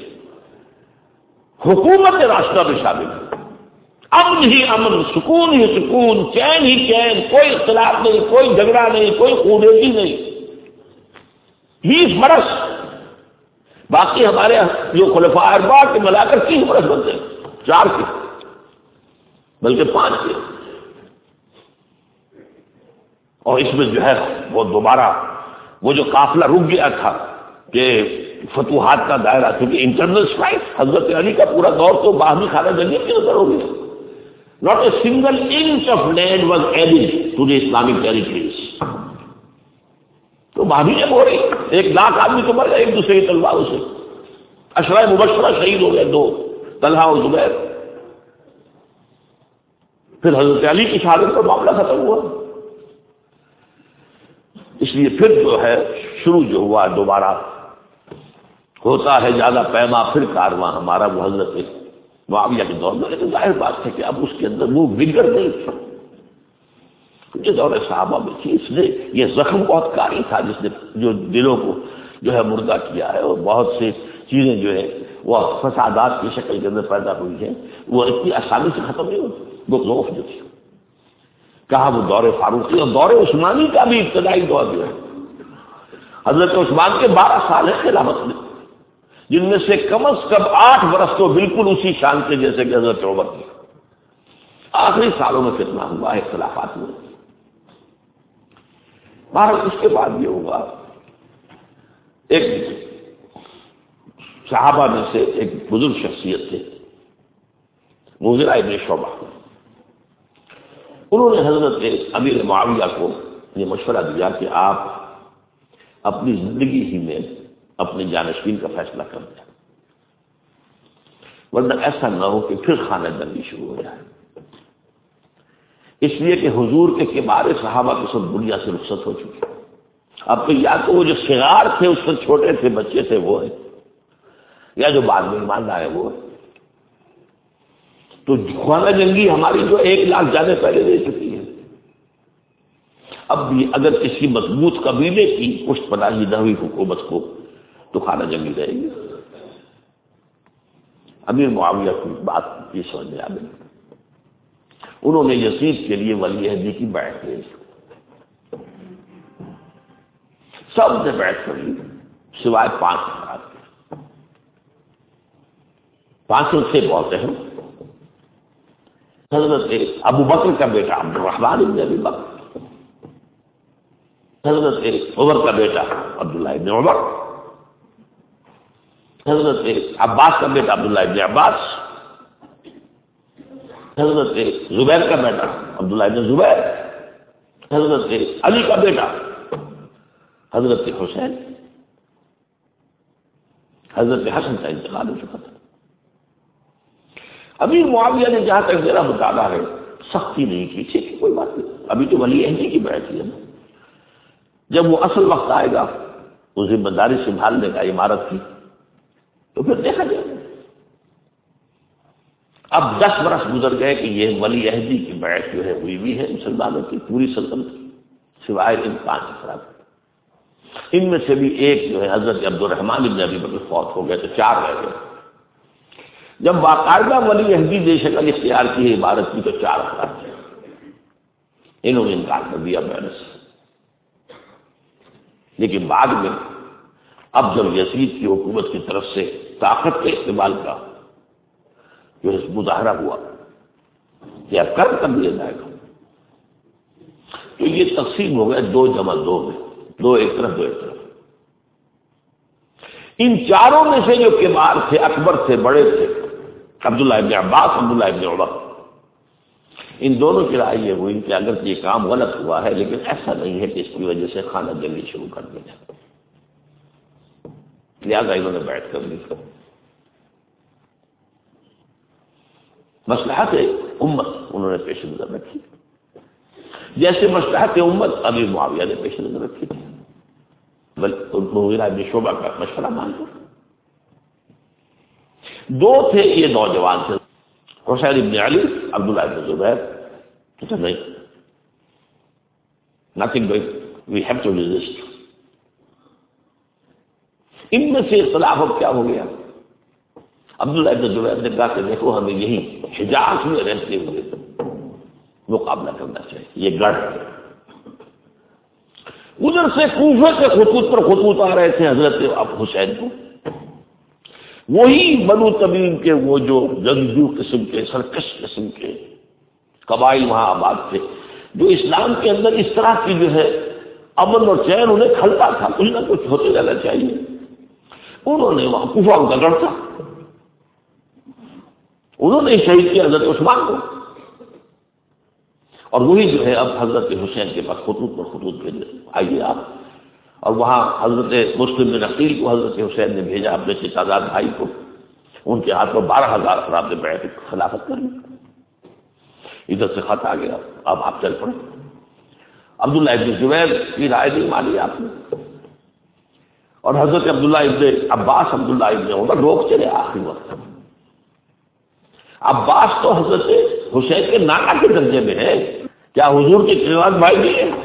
حکومت راشدہ میں شامل ہے، امن ہی امن، سکون ہی سکون، چین ہی چین، کوئی اختلاف نہیں، کوئی جھگڑا نہیں، کوئی خونریزی نہیں، 20 برس۔ باقی ہمارے جو خلفاء اربعہ کے ملا کر 30 برس بنتے ہیں، 4 کے بلکہ 5 کے، اور اس میں جو ہے وہ دوبارہ وہ جو قافلہ رک گیا تھا کہ فتوحات کا دائرہ، کیونکہ انٹرنل اسٹرائک حضرت علی کا پورا دور تو باہمی خانہ جنگی کی نظر ہو گیا، not a single inch of land was added to the Islamic territories۔ تو باہمی جنگ ہو رہی، 1 لاکھ آدمی تو مر گئے ایک دوسرے کی تلواروں سے، عشرہ مبشرہ شہید ہو گئے 2، طلحہ اور زبیر۔ پھر حضرت علی کی شہادت پر معاملہ ختم ہوا، اس لیے پھر جو ہے شروع جو ہوا دوبارہ ہوتا ہے زیادہ پیما پھر کارواں ہمارا وہ حضرت معاویہ کے دور میں۔ لیکن ظاہر بات ہے کہ اب اس کے اندر وہ وگر نہیں تھی جو دور صحابہ میں تھی، اس نے یہ زخم بہت کاری تھا جس نے جو دلوں کو جو ہے مردہ کیا ہے، اور بہت سی چیزیں جو ہے وہ فسادات کی شکل کے اندر پیدا ہوئی ہیں، وہ اتنی آسانی سے ختم نہیں ہوتی۔ وہ ذوف جو تھی کہا وہ دور فاروقی اور دور عثمانی کا بھی ابتدائی دور جو ہے، حضرت عثمان کے 12 سال ہے خلافت میں، جن میں سے کم از کم 8 برس تو بالکل اسی شان کے جیسے کہ حضرت عمر کی. آخری سالوں میں فتنہ ہوا، اختلافات ہوئے. بہرحال اس کے بعد یہ ہوا، ایک صحابہ میں سے ایک بزرگ شخصیت تھے مغیرہ ابن شعبہ. انہوں نے حضرت امیر معاویہ کو یہ مشورہ دیا کہ آپ اپنی زندگی ہی میں اپنے جانشین کا فیصلہ کر دیں، ورنہ ایسا نہ ہو کہ پھر خانہ جنگی شروع ہو جائے. اس لیے کہ حضور کے کبار صحابہ کے سب دنیا سے رخصت ہو چکے. اب تو یا تو وہ جو صغار تھے، اس سے چھوٹے تھے، بچے تھے، وہ ہے، یا جو بعد میں ایمان لائے وہ ہے. تو خانہ جنگی ہماری جو 1 لاکھ جانے پہلے دے چکی ہے. اب بھی اگر کسی مضبوط قبیلے کی پشت پناہی نہ ہوئی حکومت کو تو خانہ جنگی رہے گی. امیر معاویہ کی بات یہ سمجھ میں آ گئی. انہوں نے یزید کے لیے ولی عہدی کی بیعت کی. سب نے بیعت کر لی سوائے 5 افراد کے. 5 میں سے بولتے ہیں حضرت ابو بکر کا بیٹا عبد الرحمن ابن ابی بکر، حضرت عمر کا بیٹا عبداللہ ابن عمر، حضرت عباس کا بیٹا عبداللہ ابن عباس، حضرت زبیر کا بیٹا عبداللہ ابن زبیر، حضرت علی کا بیٹا حضرت حسین. حضرت حسن کا انتقال ہو چکا تھا. امیر معاویہ نے جہاں تک میرا مطالعہ ہے سختی نہیں کی. ٹھیک ہے، کوئی بات نہیں، ابھی تو ولی عہدی کی بیعت ہے نا. جب وہ اصل وقت آئے گا وہ ذمہ داری سنبھالنے کا عمارت کی تو پھر دیکھا جائے گا. اب 10 برس گزر گئے کہ یہ ولی عہدی کی بیعت جو ہے ہوئی ہے مسلمانوں کی پوری سلطنت کی، سوائے ان 5 افراد. ان میں سے بھی ایک جو ہے حضرت عبد الرحمن ابن ابی بکر فوت ہو گئے تو 4 رہ گئے. جب باقاعدہ ولی عہدی نے شکل اختیار کی ہے عبارت کی تو 4 افراد تھے. انہوں نے انکار کر دیا بیعت سے. لیکن بعد میں اب جب یزید کی حکومت کی طرف سے طاقت کے استعمال کا جو مظاہرہ ہوا کہ اب کر دیا جائے گا تو یہ تقسیم ہو گئے 2 جمع 2 میں، 2 ایک طرف 2 ایک طرف. ان 4 میں سے جو کبار تھے، اکبر تھے، بڑے تھے، عبداللہ ابن عباس، عبداللہ ابن عمر، ان دونوں کی رائے یہ ہوئی کہ اگر یہ کام غلط ہوا ہے لیکن ایسا نہیں ہے کہ اس کی وجہ سے خانہ جنگی شروع کر دیا جائے، لہٰذا انہوں نے بیعت کر لی. مصلحت امت انہوں نے پیش نظر رکھی، جیسے مصلحت امت امیر معاویہ نے پیش نظر رکھی تھی. بلکہ مغیرہ ابن شعبہ کا مشورہ مان لو. 2 تھے یہ نوجوان تھے، حسین ابن علی، عبداللہ ابن زبیر. نہیں، nothing doing, we have to resist. ان میں سے اختلاف اب کیا ہو گیا؟ عبداللہ ابن زبیر نے کہا کہ دیکھو ہمیں یہی حجاز میں رہتے ہوئے مقابلہ کرنا چاہیے، یہ گڑھ ہے. ادھر سے کوفے کے خطوط پر خطوط آ رہے تھے حضرت حسین کو. وہی بنو تمیم کے وہ جو جنگجو قسم کے، سرکش قسم کے قبائل وہاں آباد تھے، جو اسلام کے اندر اس طرح کی جو ہے امن اور چین انہیں کھلتا تھا، کچھ نہ کچھ ہوتے جانا چاہیے. انہوں نے وہاں کوفہ ان کا گڑھ تھا، انہوں نے شہید کیا حضرت عثمان کو. اور وہی جو ہے اب حضرت حسین کے پاس خطوط پر خطوط بھیجے، آئیے آپ. اور وہاں حضرت مسلم بن عقیل کو حضرت حسین نے بھیجا، اپنے چچازاد بھائی کو. ان کے ہاتھ میں 12,000 افراد نے بیعت خلافت کر لی. ادھر سے خط آ گیا، اب آپ چل پڑے. عبداللہ ابن زبیر کی رائے نہیں مانی آپ نے، اور حضرت عبداللہ ابن عباس، عبداللہ ابن عمر روک چلے آخری وقت. عباس تو حضرت حسین کے نانا کے درجے میں ہے، کیا حضور کے چچازاد بھائی نہیں ہیں؟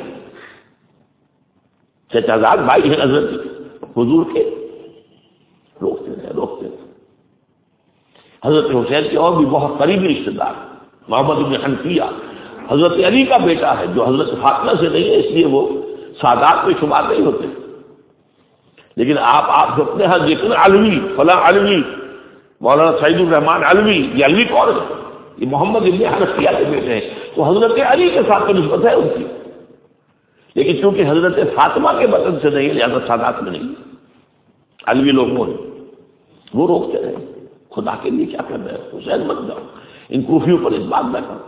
چچازاد بھائی ہیں حضرت حضور کے. روکتے ہیں. حضرت حسین کے اور بھی بہت قریبی رشتے دار محمد بن حنفیہ حضرت علی کا بیٹا ہے، جو حضرت فاطمہ سے نہیں ہے، اس لیے وہ سادات میں شمار نہیں ہوتے. لیکن آپ اپنے ہاں دیکھیں علوی فلاں علوی مولانا سعید الرحمان علوی، یہ علوی کون ہے؟ یہ محمد ابن حنفیہ کے بیٹے ہیں، تو حضرت علی کے ساتھ تو نسبت ہے ان کی، لیکن چونکہ حضرت فاطمہ کے بطن سے نہیں ہے لہٰذا سادات میں نہیں۔ علوی لوگ وہ روکتے رہے، خدا کے لیے کیا کر رہے ہیں، حسین مت جاؤ، ان کوفیوں پر اس بات نہ کرو۔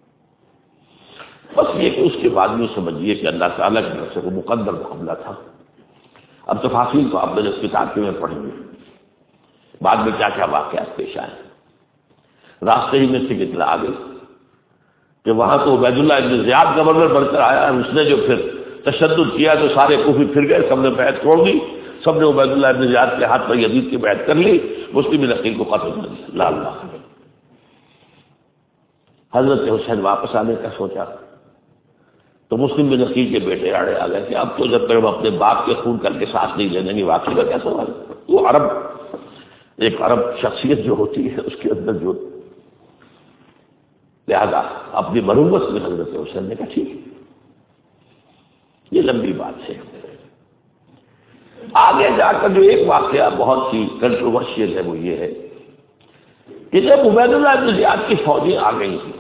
بس یہ کہ اس کے بعد میں سمجھیے کہ اللہ تعالیٰ کی طرف سے وہ مقدر معاملہ تھا۔ اب تفاصیل تو آپ نے اس کتاب میں پڑھیں گے، بعد میں کیا کیا واقعات پیش آئے۔ راستے ہی میں سے اطلاع آ گئی کہ وہاں تو عبید اللہ ابن زیاد گورنر بن کر آیا ہے، اس نے جو پھر تشدد کیا تو سارے کوفی پھر گئے، سب نے بیعت توڑ دی، سب نے عبید اللہ ابن زیاد کے ہاتھ پر یزید کی بیعت کر لی، مسلم بن عقیل کو قتل کر دیا۔ لا اللہ، حضرت حسین واپس آنے کا سوچا تو مسلم بن عقیل کے بیٹے آڑے آ گئے کہ اب تو جب تک ہم اپنے باپ کے خون کر کے سانس نہیں لے دیں گے، واقعی کا کیا سوال؟ وہ ایک عرب شخصیت جو ہوتی ہے اس کے اندر جو، لہذا اپنی مروت میں حضرت حسین نے کہا ٹھیک ہے۔ یہ لمبی بات ہے۔ آگے جا کر جو ایک واقعہ بہت ہی کنٹروورشیل ہے وہ یہ ہے کہ جب عبید اللہ ابن زیاد کی فوجیں آ گئی تھیں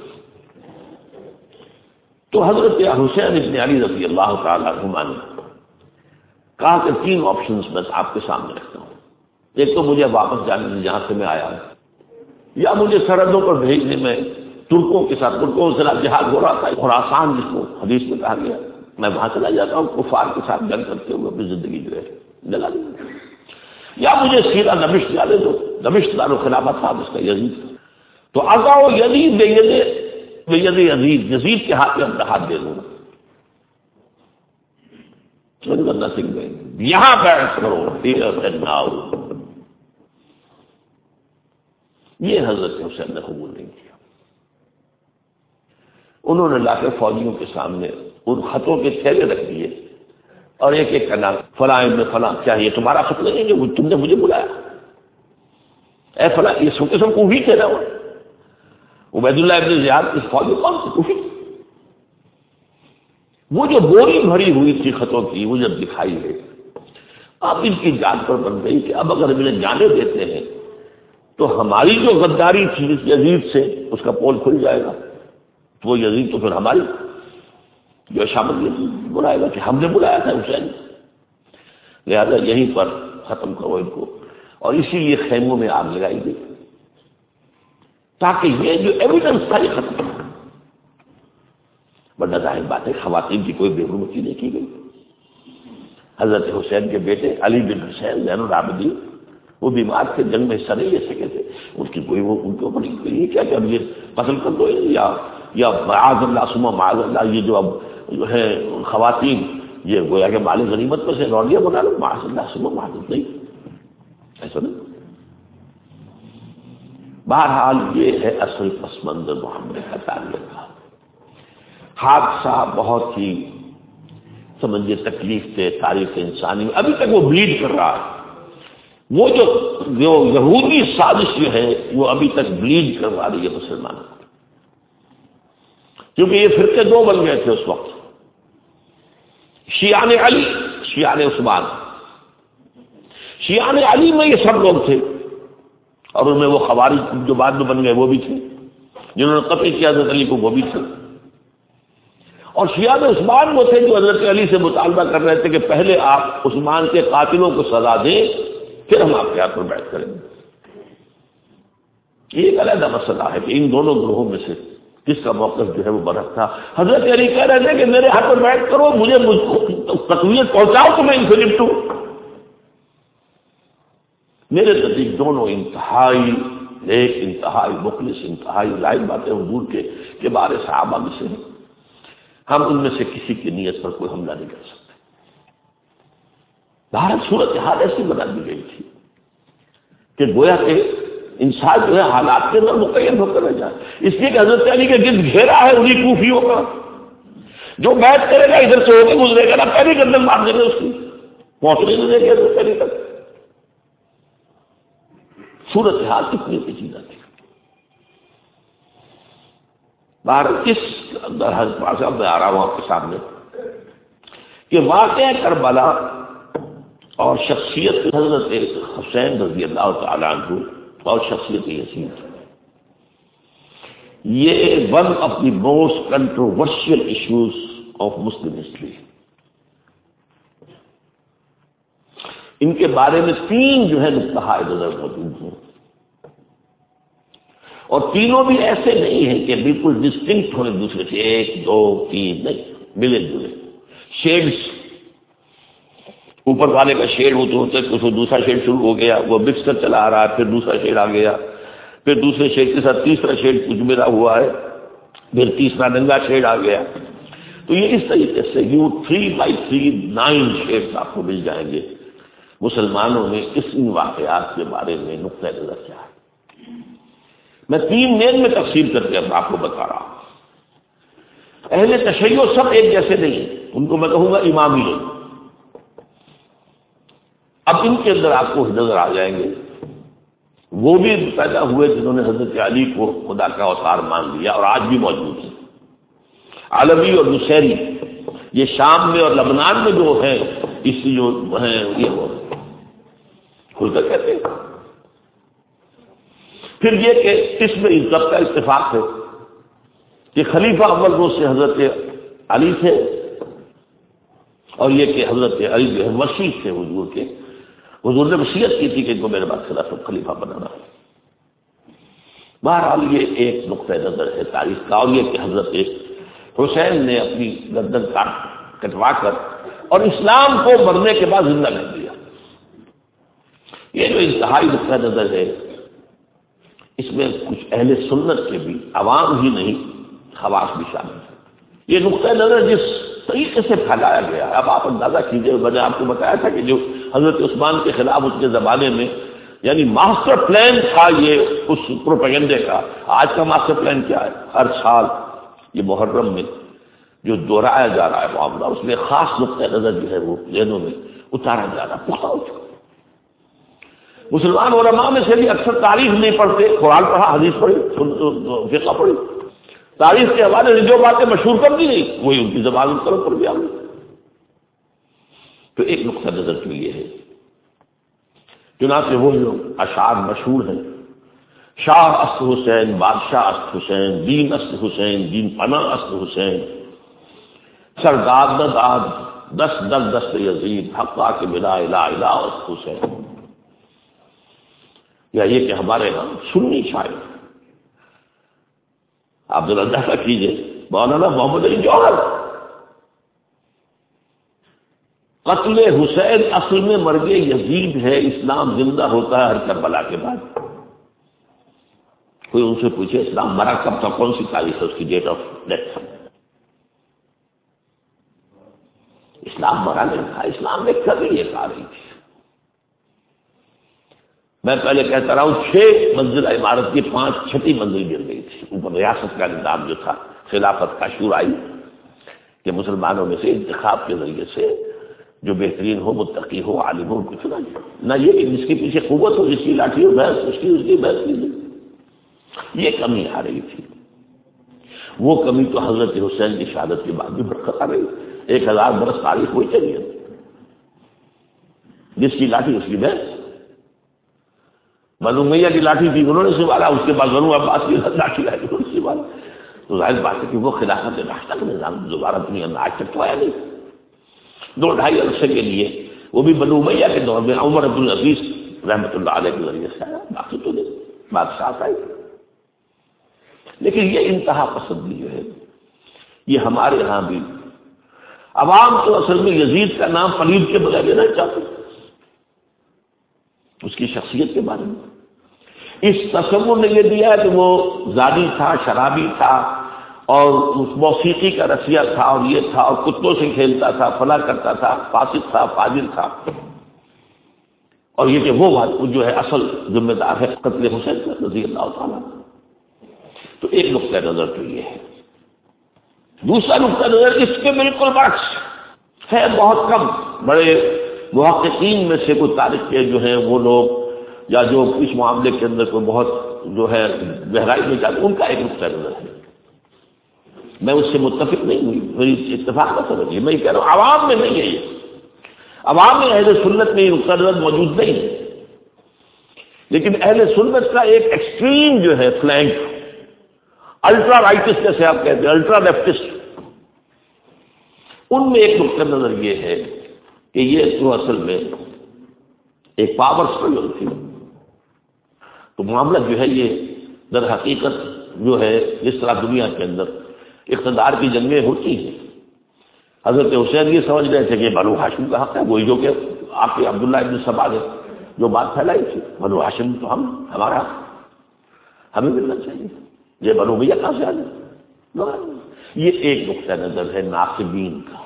تو حضرت حسین ابن علی رضی اللہ تعالیٰ عنہما نے کہا کہ 3 آپشنز میں آپ کے سامنے رکھتا ہوں، ایک تو مجھے واپس جانے میں جہاں سے میں آیا ہوں، یا مجھے سرحدوں پر بھیجنے میں ترکوں کے ساتھ، ترکوں سے جہاد ہو رہا تھا خراسان جس کو حدیث میں کہا گیا، میں وہاں چلا جاتا ہوں، کفار کے ساتھ جنگ کرتے ہوئے اپنی زندگی جو ہے جلا دوں، یا مجھے سیدھا دمشق جانے دو، دمشق دار خلافت تھا اس کا یزید، تو اگاؤ یزید یزید یزید کے ہاتھ میں اپنا ہاتھ دے دوں گا، یہاں بیعت کرو، یہ حضرت حسین نے قبول نہیں کیا۔ انہوں نے لا کے فوجیوں کے سامنے ان خطوں کے تھیلے رکھ دیے اور ایک ایک کا نام، فلاں ابن فلاں، کیا یہ تمہارا خط نہیں ہے جو تم نے مجھے بلایا؟ اے فلاں، یہ سب کے سب کوفی تھے نا، عبید اللہ ابن زیاد کی فوج کون سی کوفی؟ وہ جو بوری بھری ہوئی تھی خطوں کی وہ جب دکھائی ہے، اب ان کی جان پر بن گئی کہ اب اگر انہیں جانے دیتے ہیں تو ہماری جو غداری تھی اس یزید سے اس کا پول کھل جائے گا، تو وہ یزید تو پھر ہماری جو شامل بلائے گا کہ ہم نے بلایا تھا حسین، لہذا یہیں پر ختم کرو ان کو، اور اسی لیے خیموں میں آگ لگائی گئی تاکہ یہ جو ایویڈنس تھا یہ ختم ہو۔ ورنہ ظاہر بات ہے خواتین کی کوئی بے حرمتی نہیں کی گئی۔ حضرت حسین کے بیٹے علی بن حسین زین العابدین وہ بیمار تھے، جنگ میں حصہ نہیں لے سکے تھے، اس کی کوئی وہ ان کے اوپر یہ کیا کہ اب یہ قتل کر دو، یا معاذ اللہ ثم معاذ اللہ، یہ جو اب جو ہے خواتین یہ گویا کہ مال غنیمت میں سے رولیاں بنا لو، معاذ اللہ ثم معاذ اللہ، نہیں ایسا نہیں۔ بہرحال یہ ہے اصل پس منظر محمد کا تعلق تھا۔ حادثہ بہت ہی سمجھے تکلیف دہ تاریخ انسانی میں ابھی تک وہ بلیڈ کر رہا ہے، وہ جو یہودی سازش جو ہے وہ ابھی تک بلیڈ کروا رہی ہے مسلمانوں کو، کیونکہ یہ فرقے 2 بن گئے تھے اس وقت، شیعان علی، شیعان عثمان۔ شیعان علی میں یہ سب لوگ تھے اور ان میں وہ خوارج جو بعد میں بن گئے وہ بھی تھے، جنہوں نے قتل کیا حضرت علی کو وہ بھی تھے، اور شیعان عثمان وہ تھے جو حضرت علی سے مطالبہ کر رہے تھے کہ پہلے آپ عثمان کے قاتلوں کو سزا دیں پھر ہم آپ کے ہاتھ پر بیعت کریں گے۔ یہ ایک علیحدہ مسئلہ ہے کہ ان دونوں گروہوں میں سے کس کا موقف جو ہے وہ برحق تھا۔ حضرت علی کہہ رہے تھے کہ میرے ہاتھ پر بیعت کرو، مجھے تقویت پہنچاؤ تو میں ان سے نپٹوں۔ میرے نزدیک دونوں انتہائی نیک، انتہائی مخلص، انتہائی لائق باتیں حضور کے بارے صحابہ میں سے ہیں، ہم ان میں سے کسی کی نیت پر کوئی حملہ نہیں کر سکتے۔ بھارت صورتحال ایسی بنا دی گئی تھی کہ گویا کہ انسان جو ہے حالات کے اندر مقید ہو کر رہ جائے، اس لیے کہ حضرت علی کے گرد گھیرا ہے انہیں کوفیوں کا، جو بیعت کرے گا ادھر سے ہو کے گزرے گا نا پہلی گردن مار دیں گے اس کی، پہنچنے نہیں دیں گے حضرت علی تک۔ صورتحال کتنی پیچیدہ تھی۔ بھارت کس میں آ رہا ہوں آپ کے سامنے کہ واقعہ کربلا اور شخصیت حضرت حسین رضی اللہ تعالیٰ عنہ اور شخصیت یزید، یہ one of the most controversial issues of Muslim history. ان کے بارے میں تین جو ہے نقطہ نظر موجود ہیں، اور تینوں بھی ایسے نہیں ہیں کہ بالکل ڈسٹنکٹ ہونے دوسرے سے، ایک دو تین نہیں، ملے جلے شیڈس. اوپر والے کا شیڈ ہوتے ہوتے کچھ دوسرا شیڈ شروع ہو گیا، وہ مکس کر چلا آ رہا ہے، پھر دوسرا شیڈ آ گیا، پھر دوسرے شیڈ کے ساتھ تیسرا شیڈ کچھ ملا ہوا ہے، پھر تیسرا ننگا شیڈ آ گیا. تو یہ اس طریقے سے 3x3 9 شیڈس آپ کو مل جائیں گے. مسلمانوں نے ان واقعات کے بارے میں نقطہ نظر کیا ہے. میں 3 مین میں تقسیم کر کے آپ کو بتا رہا ہوں. اہل تشیع سب ایک جیسے نہیں، ان کو میں کہوں گا امامی لوگ. اب ان کے اندر آپ کو نظر آ جائیں گے وہ بھی پیدا ہوئے جنہوں نے حضرت علی کو خدا کا اوتار مان لیا اور آج بھی موجود ہیں. علوی اور نصیری یہ شام میں اور لبنان میں جو ہیں، اس جو ہیں یہ کھل کر کہتے ہیں. پھر یہ کہ اس میں اس سب کا اتفاق ہے کہ خلیفہ اول روز سے حضرت علی تھے، اور یہ کہ حضرت علی جو ہے وسیع تھے حضور کے. حضور نے وصیت کی تھی کہ ان کو میرے بعد خلیفہ بنانا ہے. بہرحال یہ ایک نقطہ نظر ہے تاریخ کا، اور یہ کہ حضرت حسین نے اپنی گردن کٹوا کر اور اسلام کو مرنے کے بعد زندہ کر دیا. یہ جو انتہائی نقطہ نظر ہے، اس میں کچھ اہل سنت کے بھی، عوام ہی نہیں خواص بھی شامل ہیں. یہ نقطہ نظر جس طریقے سے پھیلایا گیا ہے، اب آپ اندازہ کیجیے. میں نے آپ کو بتایا تھا کہ جو حضرت عثمان کے خلاف اس کے زمانے میں یعنی ماسٹر پلان تھا یہ اس پروپیگنڈے کا. آج کا ماسٹر پلان کیا ہے؟ ہر سال یہ محرم میں جو دہرایا جا رہا ہے معاملہ، اس میں خاص نقطہ نظر جو ہے وہ ذہنوں میں اتارا جا رہا ہے، پختہ ہو چکا. مسلمان علماء میں سے بھی اکثر تاریخ نہیں پڑھتے، قرآن پڑھا، حدیث پڑھی، فقہ پڑھی، تاریخ کے حوالے سے جو باتیں مشہور کر دی گئی وہی ان کی زبان پر بھی آ گئی. تو ایک نقطہ نظر تو یہ ہے. چنانچہ وہ جو اشعار مشہور ہیں، شاہ است حسین، بادشاہ است حسین، دین است حسین، دین پناہ است حسین، سرداد داد دست در دست یزید، حقا کے بلا الہ الہ است حسین. یا یہ کہ ہمارے ہاں سنی شاعر آپ ذرا اندازہ کیجیے، مولانا محمد علی جوہر، قتل حسین اصل میں مرگ یزید ہے، اسلام زندہ ہوتا ہے ہر کربلا کے بعد. کوئی ان سے پوچھے اسلام مرا کب تھا، کون سی تاریخ ہے اس کی ڈیٹ آف ڈیتھ؟ اسلام مرا نہیں تھا، اسلام نے کبھی یہ کہا رہی تھی. میں پہلے کہتا رہا ہوں 6 منزلہ عمارت کی 5 منزل گر گئی تھی. اوپر ریاست کا نظام جو تھا، خلافت کا شورائی کہ مسلمانوں میں سے انتخاب کے ذریعے سے جو بہترین ہو، متقی ہو، عالم ہو، ان کو چنا جائے. نہ یہ کہ جس کے پیچھے قوت ہو، جس کی لاٹھی ہو بحث اس کی بحث کیجیے. یہ کمی آ رہی تھی. وہ کمی تو حضرت حسین کی شہادت کے بعد بھی برقرار رہی. 1000 برس تاریخ ہوئی چلی ہے، جس کی لاٹھی اس کی بحث. بنو امیہ کی لاٹھی تھی، انہوں نے سنبھالا. اس کے بعد بنو عباس کی لاٹھی لائی، انہوں نے سنبھالا. تو ظاہر بات ہے کہ وہ خلافت راستہ کا نظام دوبارہ دنیا میں آج تک تو آیا نہیں. 2-2.5 عرصے کے لیے وہ بھی بنو امیہ کے دور میں عمر عبد العزیز رحمۃ اللہ علیہ کے ذریعے سے آیا، باقی تو نہیں بادشاہ آئی. لیکن یہ انتہا پسندی جو ہے یہ ہمارے ہاں بھی عوام تو اصل میں یزید کا نام پلید کے بغیر لینا چاہتے، اس کی شخصیت کے بارے میں اس تصور نے یہ دیا کہ وہ زانی تھا، شرابی تھا، اور اس موسیقی کا رسیہ تھا، اور یہ تھا، اور کتوں سے کھیلتا تھا، فلاں کرتا تھا، فاسق تھا، فاجر تھا. اور یہ کہ وہ جو ہے اصل ذمہ دار ہے قتل حسین کا رضی اللہ تعالیٰ. تو ایک نقطہ نظر تو یہ ہے. دوسرا نقطہ نظر اس کے بالکل برعکس ہے. بہت کم بڑے محققین میں سے کوئی تاریخ کے جو ہیں وہ لوگ یا جو اس معاملے کے اندر کوئی بہت جو ہے گہرائی میں جاتے، ان کا ایک نقطہ نظر ہے. میں اس سے متفق نہیں ہوئی، میری اتفاق نہ سمجھیے. میں یہ کہہ رہا ہوں عوام میں نہیں ہے. یہ عوام اہل سنت میں یہ نقطہ نظر موجود نہیں ہے، لیکن اہل سنت کا ایک ایکسٹریم جو ہے فلینک، الٹرا رائٹسٹ جیسے آپ کہتے ہیں، الٹرا لیفٹسٹ، ان میں ایک نقطہ نظر یہ ہے کہ یہ تو اصل میں ایک پاور اسٹرگل تھی. تو معاملہ جو ہے یہ در حقیقت جو ہے جس طرح دنیا کے اندر اقتدار کی جنگیں ہوتی ہیں، حضرت حسین یہ سمجھ رہے تھے کہ بنو ہاشم کا حق ہے، وہی جو کہ آپ کے عبداللہ ابن سبا نے جو بات پھیلائی تھی، بنو ہاشم تو ہمارا ہمیں ملنا چاہیے، یہ بنو بھیا کہاں سے آ جائے. یہ ایک نقطہ نظر ہے ناصبین کا.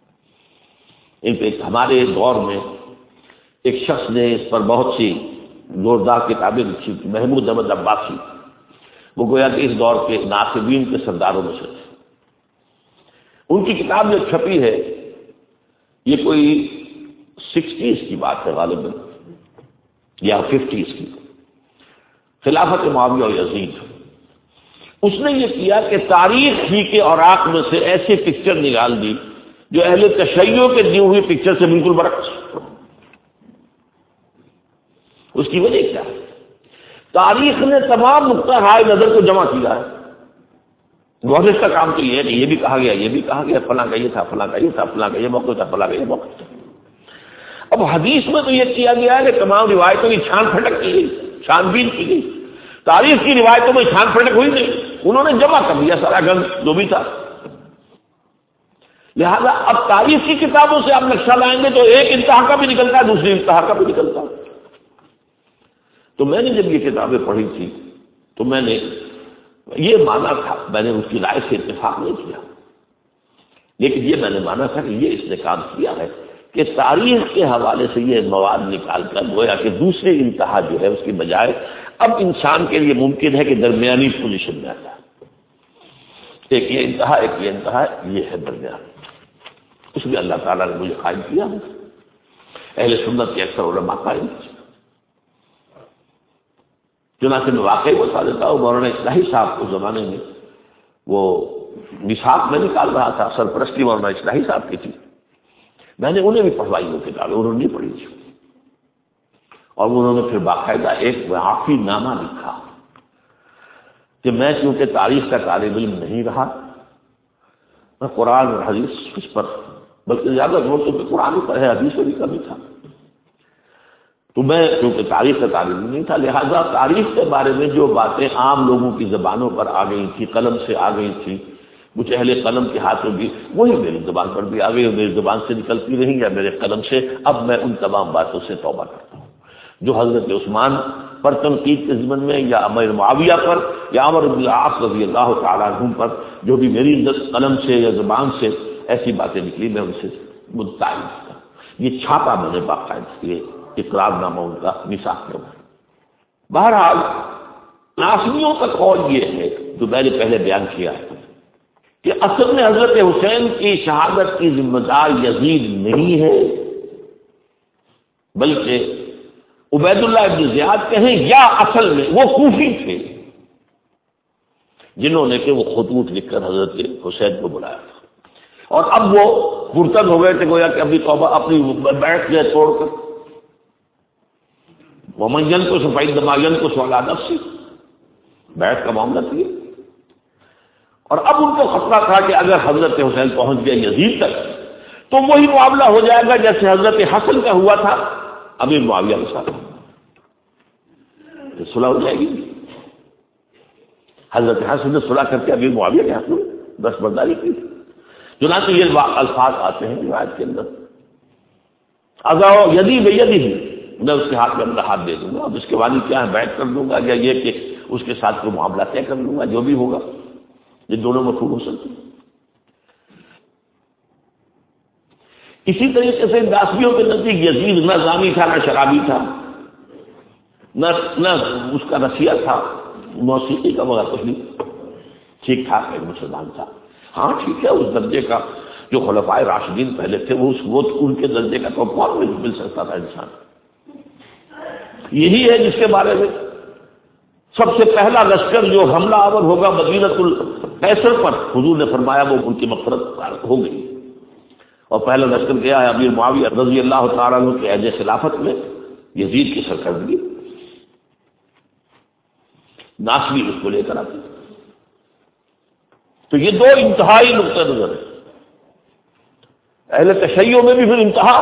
ہمارے دور میں ایک شخص نے اس پر بہت سی زوردار کتابیں لکھی تھی، محمود احمد عباسی. وہ گویا کہ اس دور کے ناصبین کے سرداروں میں سے تھے. ان کی کتاب جو چھپی ہے یہ کوئی 60s کی بات ہے غالباً یا 50s کی، خلافت معاویہ و یزید. اس نے یہ کیا کہ تاریخ ہی کے اوراق میں سے ایسی پکچر نکال دی جو اہل تشیع کے دی ہوئی پکچر سے بالکل برعکس. اس کی وجہ کیا ہے؟ تاریخ نے تمام نقطہ ہائے نظر کو جمع کیا ہے. گورنمنٹ کا کام تو یہ ہے کہ یہ بھی کہا گیا، یہ بھی کہا گیا، فلاں کا یہ تھا، فلاں کا یہ تھا، فلاں کا یہ موقع تھا، فلاں کا یہ موقع تھا. اب حدیث میں تو یہ کیا گیا ہے کہ تمام روایتوں کی چھان پھٹک کی گئی، چھان بین کی گئی. تاریخ کی روایتوں میں چھان پھٹک ہوئی نہیں، انہوں نے جمع کر دیا سارا گند جو بھی تھا. لہذا اب تاریخ کی کتابوں سے آپ نقشہ لائیں گے تو ایک انتہا کا بھی نکلتا ہے، دوسری انتہا کا بھی نکلتا ہے. تو میں نے جب یہ کتابیں پڑھی تھی تو میں نے یہ مانا تھا، میں نے اس کی رائے سے اتفاق نہیں کیا، لیکن یہ میں نے مانا تھا کہ یہ اس نے کام کیا ہے کہ تاریخ کے حوالے سے یہ مواد نکال کر گویا کہ دوسری انتہا جو ہے اس کی بجائے اب انسان کے لیے ممکن ہے کہ درمیانی پوزیشن میں آتا ہے. ایک یہ انتہا، ایک یہ انتہا، یہ ہے درمیان. اس میں اللہ تعالیٰ نے مجھے قائم کیا ہے. اہل سنت کے اکثر علماء قائم. چنانچہ میں واقعی بتا دیتا ہوں، مولانا اصلاحی صاحب اس زمانے میں وہ مساق میں نکال رہا تھا، سرپرستی مولانا اصلاحی صاحب کی تھی. میں نے انہیں بھی پڑھوائی وہ کتابیں، انہوں نے نہیں پڑھی تھی. اور انہوں نے پھر باقاعدہ ایک وافی نامہ لکھا کہ میں چونکہ تاریخ کا طالب علم نہیں رہا، میں قرآن اور حدیث اس پر بلکہ زیادہ زور تو قرآن پر ہے، حدیث پر بھی کمی تھا. تو میں چونکہ تاریخ کا طالب علم نہیں تھا، لہذا تاریخ کے بارے میں جو باتیں عام لوگوں کی زبانوں پر آ گئی تھی، قلم سے آ گئی تھی، کچھ اہل قلم کے ہاتھوں بھی، وہی میری زبان پر بھی آ گئی اور میری زبان سے نکلتی رہیں یا میرے قلم سے. اب میں ان تمام باتوں سے توبہ کرتا ہوں جو حضرت عثمان پر تنقید کے ضمن میں یا امیر معاویہ پر یا عمر بن العاص رضی اللہ تعالیٰ عنہ پر جو بھی میری قلم سے یا زبان سے ایسی باتیں نکلی میں ان سے متعلق تھا. یہ چھاپا میں نے باقاعدہ یہ اقرار نامہ ان کا مساق میں. بہرحال ناصبیوں کا قول یہ ہے جو میں نے پہلے بیان کیا ہے کہ اصل میں حضرت حسین کی شہادت کی ذمہ دار یزید نہیں ہے، بلکہ عبید اللہ ابن زیاد کہیں یا اصل میں وہ کوفی تھے جنہوں نے کہ وہ خطوط لکھ کر حضرت حسین کو بلایا تھا. اور اب وہ مرتد ہو گئے تھے، گویا کہ اپنی توبہ اپنی بیٹھ گئے توڑ کر. ومن کو صفائی دماغن کو سوالات سے بیٹھ کا معاملہ کیا. اور اب ان کو خطرہ تھا کہ اگر حضرت حسین پہنچ گیا یزید تک تو وہی معاملہ ہو جائے گا جیسے حضرت حسن کا ہوا تھا امیر معاویہ کے ساتھ، صلح ہو جائے گی. حضرت حسن نے صلح کر کے امیر معاویہ کے ہاتھ میں دستبرداری کی. چنانچہ یہ الفاظ آتے ہیں روایت کے اندر، اذا یدی بیدی، میں اس کے ہاتھ میں اپنا ہاتھ دے دوں گا. اب اس کے بعد کیا ہے، بیعت کر دوں گا یا یہ کہ اس کے ساتھ کوئی معاملہ طے کر لوں گا، جو بھی ہوگا یہ دونوں مفہوم ہو سکتے ہیں. اسی طریقے سے ناصبیوں کے نزدیک یزید نہ زانی تھا، نہ شرابی تھا، نہ اس کا نسیہ تھا، موسیقی کا وغیرہ کچھ نہیں، ٹھیک ٹھاک ایک مسلمان تھا. ہاں ٹھیک ہے، اس درجے کا جو خلفائے راشدین پہلے تھے وہ ان کے درجے کا تو کون مل سکتا تھا انسان. یہی ہے جس کے بارے میں سب سے پہلا لشکر جو حملہ آور ہوگا مدینۃ القیصر پر، حضور نے فرمایا وہ ان کی مغفرت ہو گئی. اور پہلا لشکر گیا ہے امیر معاویہ رضی اللہ تعالیٰ عنہ کے عہد خلافت میں یزید کی سرکردگی، ناصری اس کو لے کر آتے. تو یہ دو انتہائی نقطۂ نظر ہے. اہل تشیع میں بھی پھر انتہا،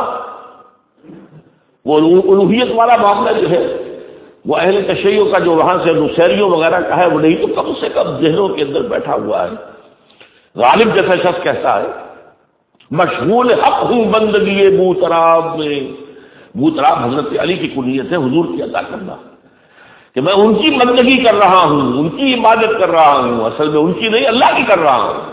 وہ الوہیت والا معاملہ جو ہے وہ اہل تشیع کا جو وہاں سے نصیریوں وغیرہ کا ہے وہ نہیں تو کم سے کم ذہنوں کے اندر بیٹھا ہوا ہے. غالب جیسا شخص کہتا ہے مشغول حق ہوں بندگی بوتراب میں. بوتراب حضرت علی کی کنیت ہے، حضور کی عطا کرنا، کہ میں ان کی بندگی کر رہا ہوں، ان کی عبادت کر رہا ہوں، اصل میں ان کی نہیں اللہ کی کر رہا ہوں.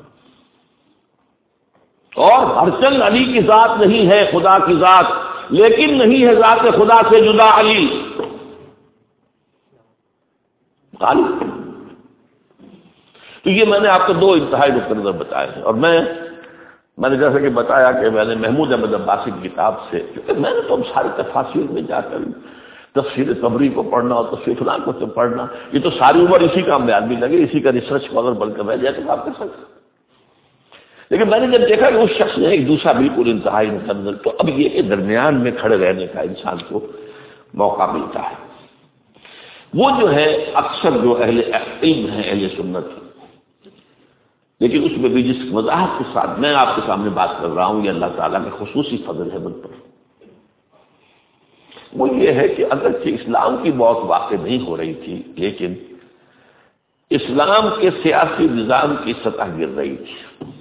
اور ہر چند علی کی ذات نہیں ہے خدا کی ذات، لیکن نہیں ہے ذات خدا سے جدا علی. غالب. تو یہ میں نے آپ کو دو انتہائی نقطۂ نظر بتائے ہیں. اور میں نے جیسا کہ بتایا کہ میں نے محمود احمد عباسی کی کتاب سے، کیونکہ میں نے تو ساری تفاسیر میں جا کر تفسیر طبری کو پڑھنا اور تفسیر فلان کو تو پڑھنا، یہ تو ساری عمر اسی کام میں آدمی لگے، اسی کا ریسرچ اسکالر بن کر بیٹھ جائے تو آپ کر سکتے. لیکن میں نے جب دیکھا کہ اس شخص نے ایک دوسرا بالکل انتہائی نقطۂ نظر، تو اب یہ کہ درمیان میں کھڑے رہنے کا انسان کو موقع ملتا ہے. وہ جو ہے اکثر جو اہل علم ہیں اہل سنت، لیکن اس میں بھی جس وضاحت کے ساتھ میں آپ کے سامنے بات کر رہا ہوں یہ اللہ تعالیٰ کا خصوصی فضل ہے مجھ پر، وہ یہ ہے کہ اگرچہ اسلام کی موت واقع نہیں ہو رہی تھی لیکن اسلام کے سیاسی نظام کی سطح گر رہی تھی.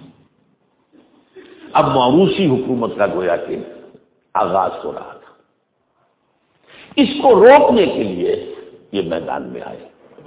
اب موروثی حکومت کا گویا کہ آغاز ہو رہا تھا. اس کو روکنے کے لیے یہ میدان میں آئے،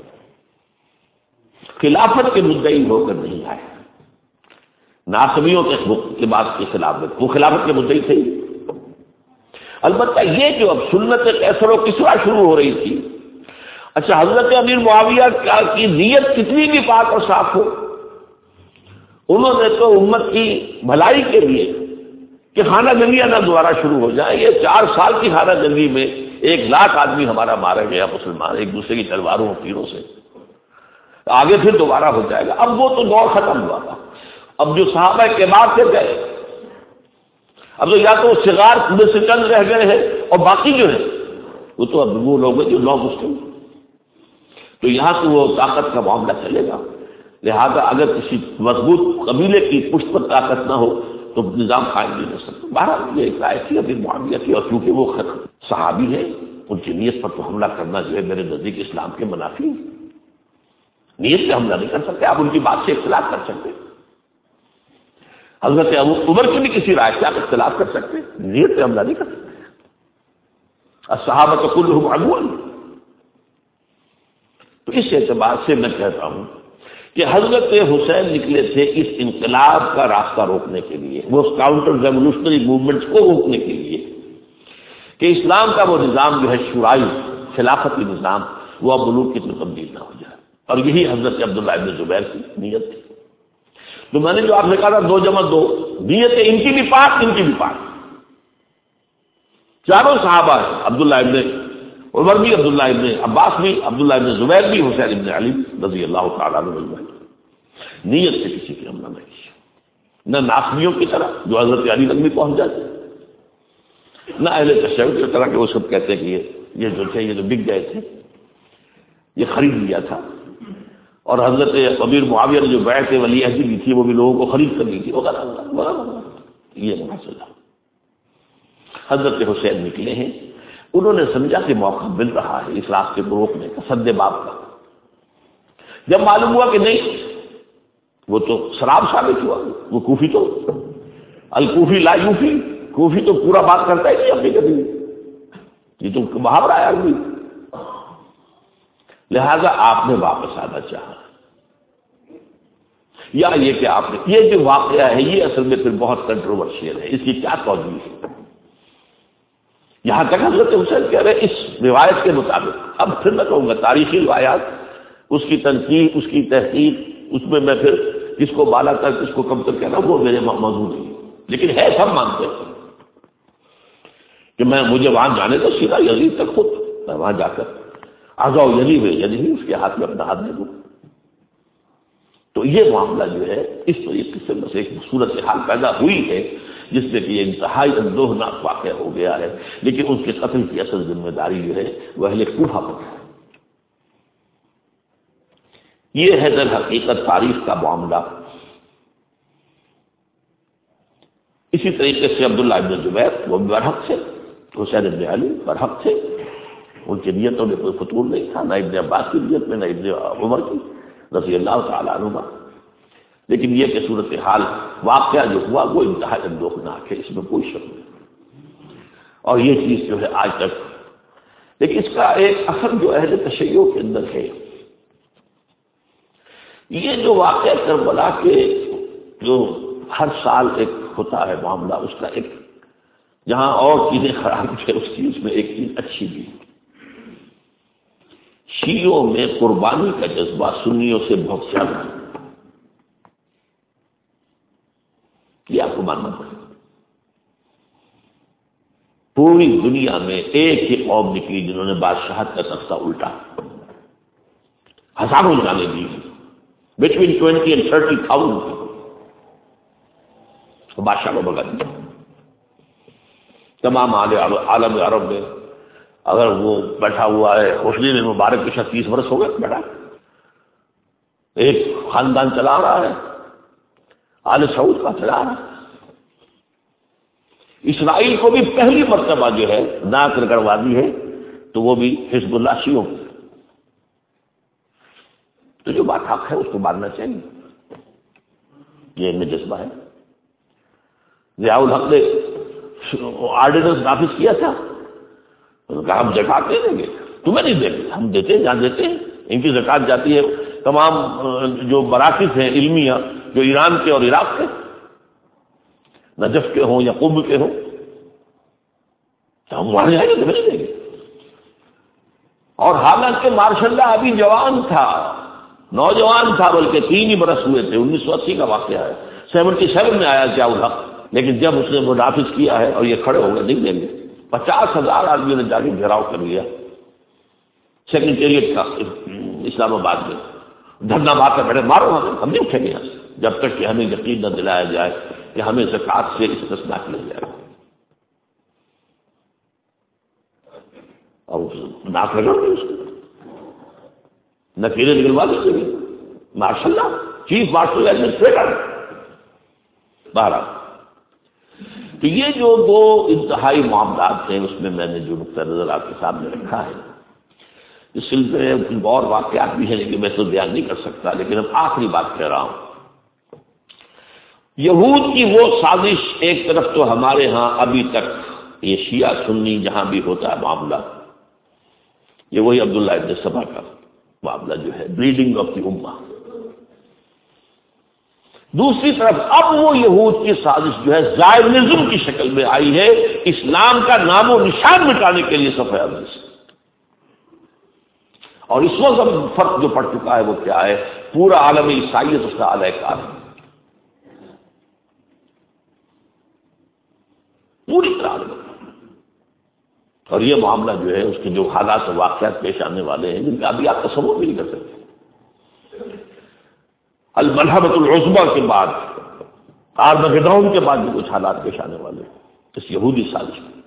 خلافت کے مدعی ہو کر نہیں آئے. ناصبیوں کے بعد کے خلاف میں وہ خلافت کے مدعی تھے. البتہ یہ جو اب سنت قیصر و کسریٰ شروع ہو رہی تھی، اچھا حضرت امیر معاویہ کی نیت کتنی بھی پاک اور صاف ہو، انہوں نے تو امت کی بھلائی کے لیے کہ خانہ جنگیاں نہ دوبارہ شروع ہو جائیں. یہ 4 سال کی خانہ جنگی میں 1 لاکھ آدمی ہمارا مارا گیا مسلمان ایک دوسرے کی تلواروں اور تیروں سے، آگے پھر دوبارہ ہو جائے گا. اب وہ تو دور ختم ہوا تھا. اب جو صحابہ کے بعد سے گئے، اب تو یا تو صغار میں سے چند رہ گئے ہیں اور باقی جو ہے وہ تو اب وہ لوگ ہیں جو نو مسلم. تو یہاں سے وہ طاقت کا معاملہ چلے گا. لہذا اگر کسی مضبوط قبیلے کی پشت پر طاقت نہ ہو تو نظام قائم نہیں ہو سکتا. بہرحال یہ ایک رائے تھی ابھی معاویہ کی، اور کیونکہ وہ صحابی ہے ان کی نیت پر تو حملہ کرنا جو ہے میرے نزدیک اسلام کے منافی ہے. نیت سے حملہ نہیں کر سکتے آپ، ان کی بات سے اختلاف کر سکتے. حضرت عمر کی بھی کسی رائے سے آپ اختلاف کر سکتے، نیت سے حملہ نہیں کر سکتے. الصحابہ کلہم عدو. تو اس اعتبار سے میں کہتا ہوں کہ حضرت حسین نکلے تھے اس انقلاب کا راستہ روکنے کے لیے، وہ کاؤنٹر ریولوشنری موومنٹس کو روکنے کے لیے کہ اسلام کا وہ نظام جو ہے شورائی خلافتی نظام وہ اب ملوک میں تبدیل نہ ہو جائے. اور یہی حضرت عبداللہ ابن زبیر کی نیت تھی. تو میں نے جو آپ نے کہا تھا 2 جمع 2 نیتیں ان کی بھی پاک ان کی بھی پاک. چاروں صحابہ ہیں، عبداللہ ابن عمر بھی، عبداللہ ابن عباس بھی، عبداللہ ابن زبیر بھی، حسین ابن علی رضی اللہ تعالیٰ عنہ. نیت سے کسی کی حملہ نہیں کی، نہ ناصبیوں کی طرح جو حضرت علی تک بھی پہنچ جاتے، نہ اہل تشیع کی طرح کہ وہ سب کہتے ہیں کہ یہ جو تھے یہ جو بک گئے تھے یہ خرید لیا تھا. اور حضرت امیر معاویہ نے جو بیعت ولی عہد دی تھی وہ بھی لوگوں کو خرید کر دی تھی وغیرہ وغیرہ. یہ مسئلہ حضرت حسین نکلے ہیں، انہوں نے سمجھا کہ موقع مل رہا ہے اس راستے کو روکنے کا، سد باب کا. جب معلوم ہوا کہ نہیں وہ تو شراب ثابت ہوا، وہ کوفی تو الکوفی لا یوفی، کوفی تو پورا بات کرتا ہی نہیں اپنی کبھی، یہ تو محاورہ ہے عربی. لہذا آپ نے واپس آنا چاہا، یا یہ کہ آپ نے یہ جو واقعہ ہے یہ اصل میں پھر بہت کنٹروورشیل ہے، اس کی کیا توجہ ہے. یہاں تک حضرت حسین کہہ رہے اس روایت کے مطابق، اب پھر میں کہوں گا تاریخی روایات، اس کی تنقید، اس کی تحقیق، اس میں میں پھر کس کو بالا تر کس کو کم تر کہنا وہ میرے موضوع نہیں، لیکن ہے سب مانتے ہیں کہ مجھے وہاں جانے تو سیدھا یزید تک خود میں وہاں جا کر آ جاؤ یزید ہوئے یزید اس کے ہاتھ میں اپنا ہاتھ دے دوں. تو یہ معاملہ جو ہے اس طریقے سے بس ایک صورتحال پیدا ہوئی ہے جس میں کہ یہ انتہائی اندوہناک واقعہ ہو گیا ہے، لیکن اس کے قتل کی اصل ذمہ داری جو ہے وہ اہل کوفہ پر ہے۔ یہ ہے در حقیقت تاریخ کا معاملہ۔ اسی طریقے سے عبداللہ ابن زبیر وہ بھی برحق تھے، حسین ابن علی برحق تھے، ان کی نیتوں میں کوئی فطور نہیں تھا، نہ ابن عباس کی نیت میں نہ ابن عمر کی رضی اللہ تعالیٰ عنہما، لیکن یہ کہ صورتحال واقعہ جو ہوا وہ انتہائی اندوہناک ہے، اس میں کوئی شک نہیں، اور یہ چیز جو ہے آج تک، لیکن اس کا ایک اثر جو اہل تشیع کے اندر ہے، یہ جو واقعہ کربلا کے جو ہر سال ایک ہوتا ہے معاملہ، اس کا ایک جہاں اور چیزیں خراب تھے اس چیز میں ایک چیز اچھی بھی، شیعوں میں قربانی کا جذبہ سنیوں سے بہت زیادہ ہے، یہ آپ کو ماننا پڑے گا۔ پوری دنیا میں ایک ہی قوم نکلی جنہوں نے بادشاہت کا تختہ الٹا، ہزاروں جانیں دی، بٹوین 20 and 30,000 بادشاہ کو بگا دیا۔ تمام عالم عرب میں اگر وہ بیٹھا ہوا ہے حسنی میں مبارک کے 30 برس ہو گئے بیٹھا، ایک خاندان چلا رہا ہے، آل سعود کا چلا رہا ہے۔ اسرائیل کو بھی پہلی مرتبہ جو ہے ناک رگڑوادی ہے تو وہ بھی حزب اللہ شیعوں کی، تو جو بات حق ہے اس کو ماننا چاہیے، یہ ان میں جذبہ ہے۔ ضیاء الحق نے آرڈیننس نافذ کیا تھا، کہا ہم زکات دے دیں گے، تمہیں نہیں دیں گے، ہم دیتے ہیں جہاں دیتے ہیں، ان کی زکات جاتی ہے تمام جو مراکز ہیں علمیہ جو ایران کے اور عراق کے، نجف کے ہوں یا قم کے ہوں، تو ہم وہاں جائیں گے تمہیں نہیں دیں گے۔ اور حالانکہ ماشاء اللہ ابھی جوان تھا، نوجوان تھا، بلکہ 3 ہی برس ہوئے تھے، 1980 کا واقعہ ہے، 77 میں آیا ضیاء الحق، لیکن جب اس نے وہ نافذ کیا ہے اور یہ کھڑے ہو گئے نہیں دیں گے، 50,000 آدمیوں نے جا کے گھیراؤ کر لیا سیکریٹریٹ کا اسلام آباد میں، دھرنا مار کر بیٹھے، مارو ہم نہیں اٹھیں گے یہاں سے جب تک کہ ہمیں یقین نہ دلایا جائے کہ ہمیں زکات سے استثناء کیا جائے گا، اور ناک رگڑ گئی اس کو، نکیلے نکلوا دیتے گئے، ماشاء اللہ چیف مارشل ایڈمنسٹریٹر۔ بہرحال تو یہ جو دو انتہائی معاملات ہیں اس میں میں نے جو نقطہ نظر آپ کے سامنے رکھا ہے، اس سلسلے میں اور واقعات بھی ہیں لیکن میں تو بیان نہیں کر سکتا، لیکن اب آخری بات کہہ رہا ہوں، یہود کی وہ سازش ایک طرف تو ہمارے ہاں ابھی تک یہ شیعہ سنی جہاں بھی ہوتا ہے معاملہ، یہ وہی عبداللہ ابن سبا کا معاملہ جو ہے، بلیڈنگ آف دی امہ۔ دوسری طرف اب وہ یہود کی سازش جو ہے زائرنزم کی شکل میں آئی ہے، اسلام کا نام و نشان مٹانے کے لیے صفحہ اول سے، اور اس وقت اب فرق جو پڑ چکا ہے وہ کیا ہے، پورا عالم عیسائیت اس کا علیہ کار ہے، پوری طرح سے۔ اور یہ معاملہ جو ہے اس کے جو حالات و واقعات پیش آنے والے ہیں جن کا ابھی آپ تصور بھی نہیں کر سکتے، الملحمۃ العظمیٰ کے بعد، آرمگڈون کے بعد جو کچھ حالات پیش آنے والے ہیں اس یہودی سازش میں۔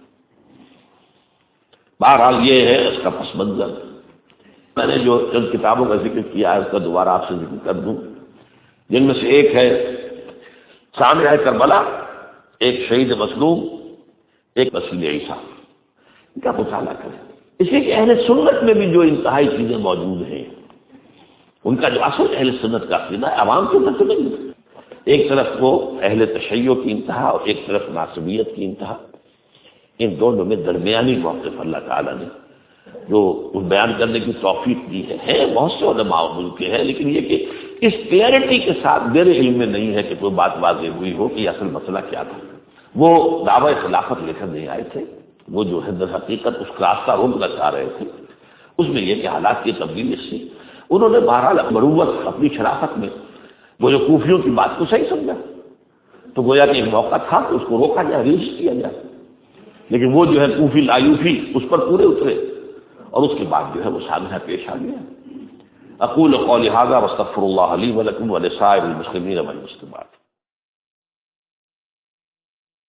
بہرحال یہ ہے اس کا پس منظر۔ میں نے جو چند کتابوں کا ذکر کیا ہے اس کا دوبارہ آپ سے ذکر کر دوں، جن میں سے ایک ہے سامعہ کربلا، ایک شہید مظلوم، ایک وسیل عیسیٰ، ان کا مطالعہ کریں۔ اس لیے کہ اہل سنت میں بھی جو انتہائی چیزیں موجود ہیں ان کا جو اصل اہل سنت کا عقیدہ ہے عوام کو تک نہیں، ایک طرف وہ اہل تشیع کی انتہا اور ایک طرف ناصبیت کی انتہا، ان دونوں میں درمیانی موقف اللہ تعالیٰ نے جو بیان کرنے کی توفیق دی ہے بہت سے علماء ملک کے ہیں، لیکن یہ کہ اس کلیئرٹی کے ساتھ میرے علم میں نہیں ہے کہ کوئی بات واضح ہوئی ہو کہ اصل مسئلہ کیا تھا۔ وہ دعوی خلافت لے کر نہیں آئے تھے، وہ جو ہے در حقیقت اس کا راستہ روکنا چاہ رہے تھے، اس میں یہ کہ حالات کی تبدیلی سے انہوں نے بہرحال مروت اپنی شرافت میں وہ جو کوفیوں کی بات کو صحیح سمجھا، تو گویا کہ ایک موقع تھا کہ اس کو روکا جائے، ریلیز کیا جائے، لیکن وہ جو ہے کوفی لایوفی اس پر پورے اترے اور اس کے بعد جو ہے وہ سامنا پیش آ گیا۔ اقول قولی ھذا واستغفر اللہ لی ولکم ولسائر المسلمین والمسلمات.